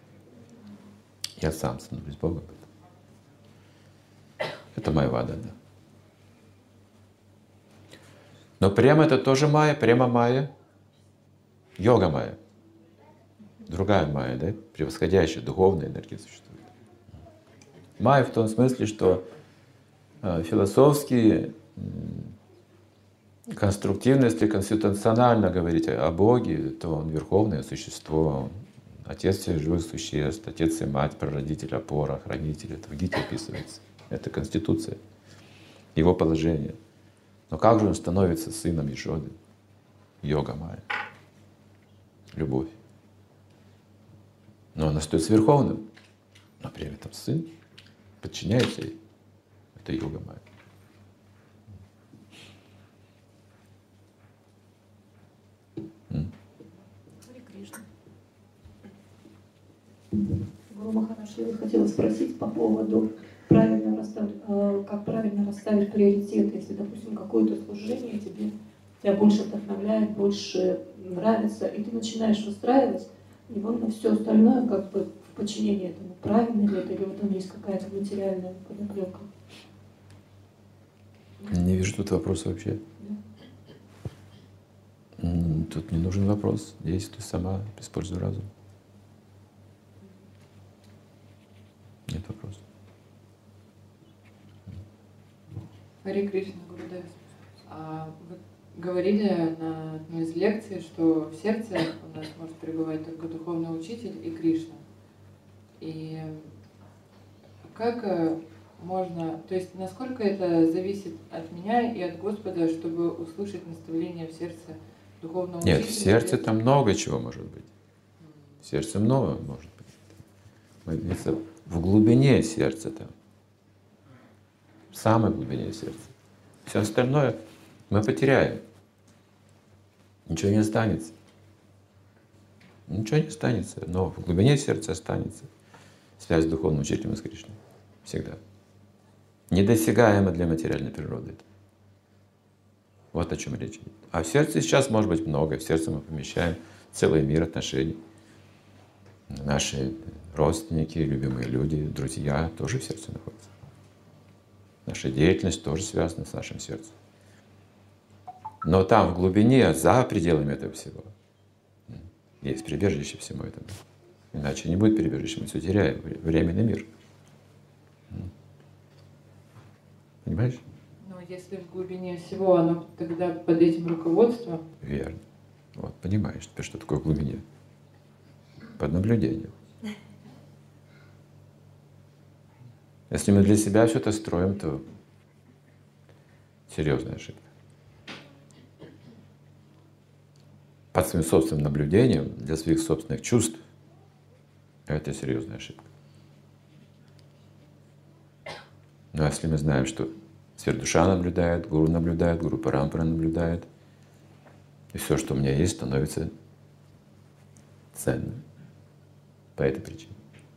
Я сам становлюсь Богом. Это Майявада, да. Но према — это тоже майя, према майя, йога майя. Другая майя, да, превосходящая духовная энергия существует. Майя в том смысле, что философски, конструктивно, если конституционально говорить о Боге, то Он верховное существо, Отец всех живых существ, Отец и Мать, Прародитель, опора, хранитель. Это в Гите описывается. Это конституция, Его положение. Но как же Он становится сыном Ешоды? Йога майя. Любовь. Но Он остается верховным, но при этом сын подчиняется ей. Это йога майя. Харе Кришна. Гуру Махарадж, я хотела спросить по поводу как правильно расставить приоритеты, если, допустим, какое-то служение тебя больше вдохновляет, больше нравится, и ты начинаешь выстраивать его на все остальное как бы в подчинении этому. Правильно ли это, или в этом есть какая-то материальная подоплека? Не вижу тут вопроса вообще. Да. Тут не нужен вопрос. Действуй сама, используй разум. Нет вопроса. Харе Кришна, Гурудев. Вы говорили на одной из лекций, что в сердце у нас может пребывать только духовный учитель и Кришна. И как можно, то есть насколько это зависит от меня и от Господа, чтобы услышать наставление в сердце духовного учителя? Нет, в сердце там много чего может быть. В сердце много может быть. В глубине сердца там. В самой глубине сердца. Все остальное мы потеряем. Ничего не останется. Ничего не останется, но в глубине сердца останется связь с духовным учителем и с Кришной. Всегда. Недосягаемо для материальной природы. Вот о чем речь идет. А в сердце сейчас может быть много. В сердце мы помещаем целый мир отношений. Наши родственники, любимые люди, друзья тоже в сердце находятся. Наша деятельность тоже связана с нашим сердцем. Но там, в глубине, за пределами этого всего, есть прибежище всему этому. Иначе не будет прибежища, мы все теряем. Временный мир. Понимаешь? Но если в глубине всего, оно тогда под этим руководством. Верно. Вот, понимаешь, теперь что такое в глубине? Под наблюдением. Если мы для себя все это строим, то серьезная ошибка. Под своим собственным наблюдением, для своих собственных чувств, это серьезная ошибка. Но если мы знаем, что Сверхдуша наблюдает, Гуру Парампара наблюдает, и все, что у меня есть, становится ценным по этой причине.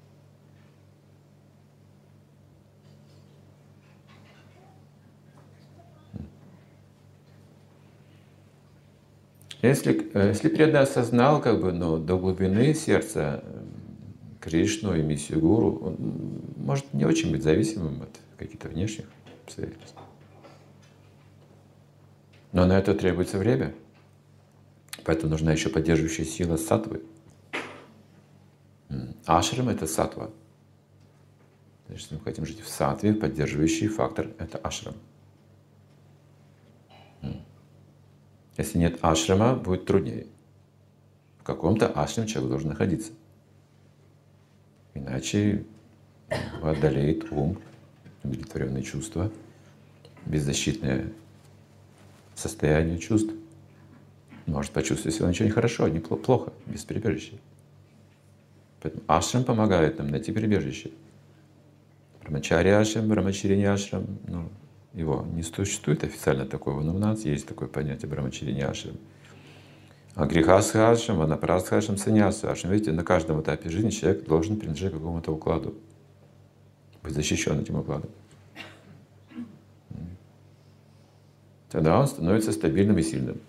Если преданный осознал до глубины сердца Кришну и миссию Гуру, он может не очень быть зависимым от каких-то внешних обстоятельств. Но на это требуется время. Поэтому нужна еще поддерживающая сила саттвы. Ашрам — это саттва. Если мы хотим жить в саттве, поддерживающий фактор — это ашрам. Если нет ашрама, будет труднее. В каком-то ашраме человек должен находиться. Иначе его одолеет ум, удовлетворенные чувства, беззащитное состояние чувств. Может почувствовать себя ничего нехорошо, не плохо, без прибежища. Поэтому ашрам помогает нам найти прибежище. Брамачарья ашрам, брамачарини ашрам, его не существует официально такого, но у нас есть такое понятие брамачарини ашрам. А грихастха ашрам, ванапрастха ашрам, саньяса ашрам. Видите, на каждом этапе жизни человек должен принадлежать к какому-то укладу. Быть защищен этим укладом. Тогда он становится стабильным и сильным.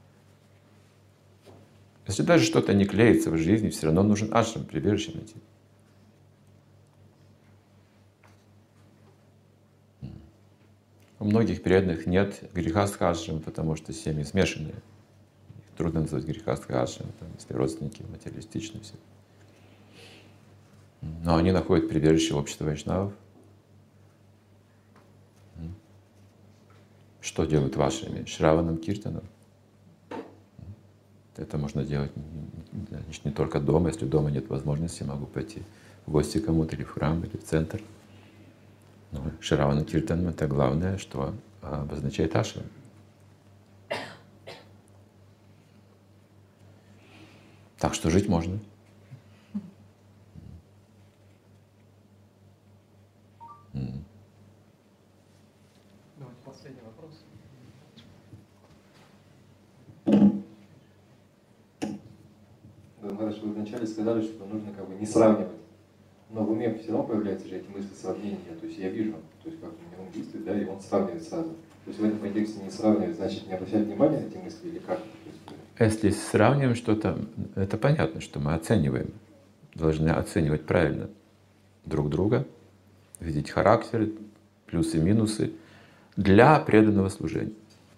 Если даже что-то не клеится в жизни, все равно нужен ашрам, прибежище найти. У многих преданных нет грехастха ашрама, потому что семьи смешанные. Их трудно назвать грехастха ашрама, если родственники материалистичны все. Но они находят прибежище в обществе вайшнавов. Что делают вашими? Шраваном, киртаном. Это можно делать не только дома. Если дома нет возможности, могу пойти в гости к кому-то, или в храм, или в центр. Но Шраваном, киртаном — это главное, что обозначает ашрам. Так что жить можно. Давайте последний вопрос. Хорошо, вы вначале сказали, что нужно как бы не сравнивать. Но в уме все равно появляются же эти мысли сравнения. То есть я вижу, то есть как у него действует, да, и он сравнивает сразу. То есть в этом контексте не сравнивать, значит не обращать внимания на эти мысли или как? Если сравниваем что-то, это понятно, что мы оцениваем. Должны оценивать правильно друг друга, видеть характеры, плюсы, минусы для преданного служения.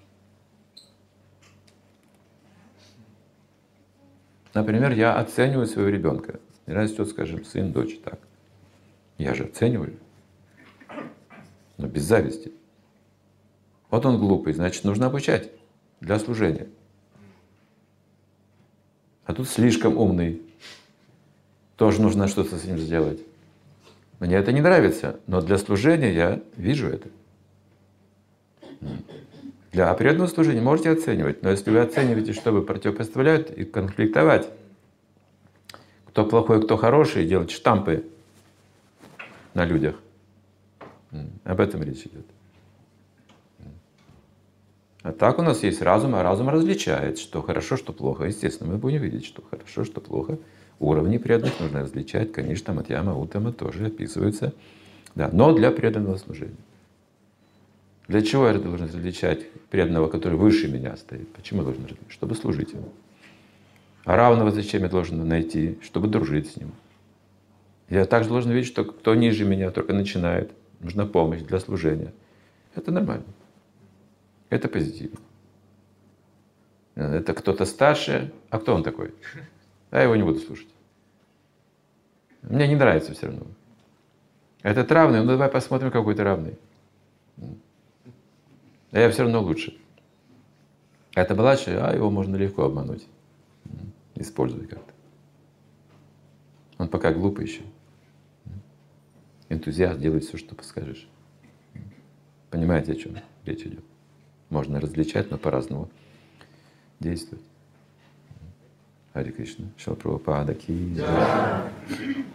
Например, я оцениваю своего ребенка. И растет, скажем, сын, дочь, так. Я же оцениваю, но без зависти. Вот он глупый, значит, нужно обучать для служения. А тут слишком умный. Тоже нужно что-то с ним сделать. Мне это не нравится, но для служения я вижу это. Для преданного служения можете оценивать, но если вы оцениваете, чтобы противопоставлять и конфликтовать, кто плохой, кто хороший, делать штампы на людях, об этом речь идет. А так у нас есть разум, а разум различает, что хорошо, что плохо. Естественно, мы будем видеть, что хорошо, что плохо. Уровни преданных нужно различать. Конечно, Мадьяма, Уттама тоже описываются. Да, но для преданного служения. Для чего я должен различать преданного, который выше меня стоит? Почему я должен различать? Чтобы служить ему. А равного зачем я должен найти? Чтобы дружить с ним. Я также должен видеть, что кто ниже меня только начинает. Нужна помощь для служения. Это нормально. Это позитивно. Это кто-то старше. А кто он такой? Я его не буду слушать. Мне не нравится все равно. Этот равный, ну давай посмотрим, какой ты равный. А я все равно лучше. Это младший, а его можно легко обмануть. Использовать как-то. Он пока глупый еще. Энтузиаст делает все, что подскажешь. Понимаете, о чем речь идет? Можно различать, но по-разному действовать. Харе Кришна. Шила Прабхупада ки джай.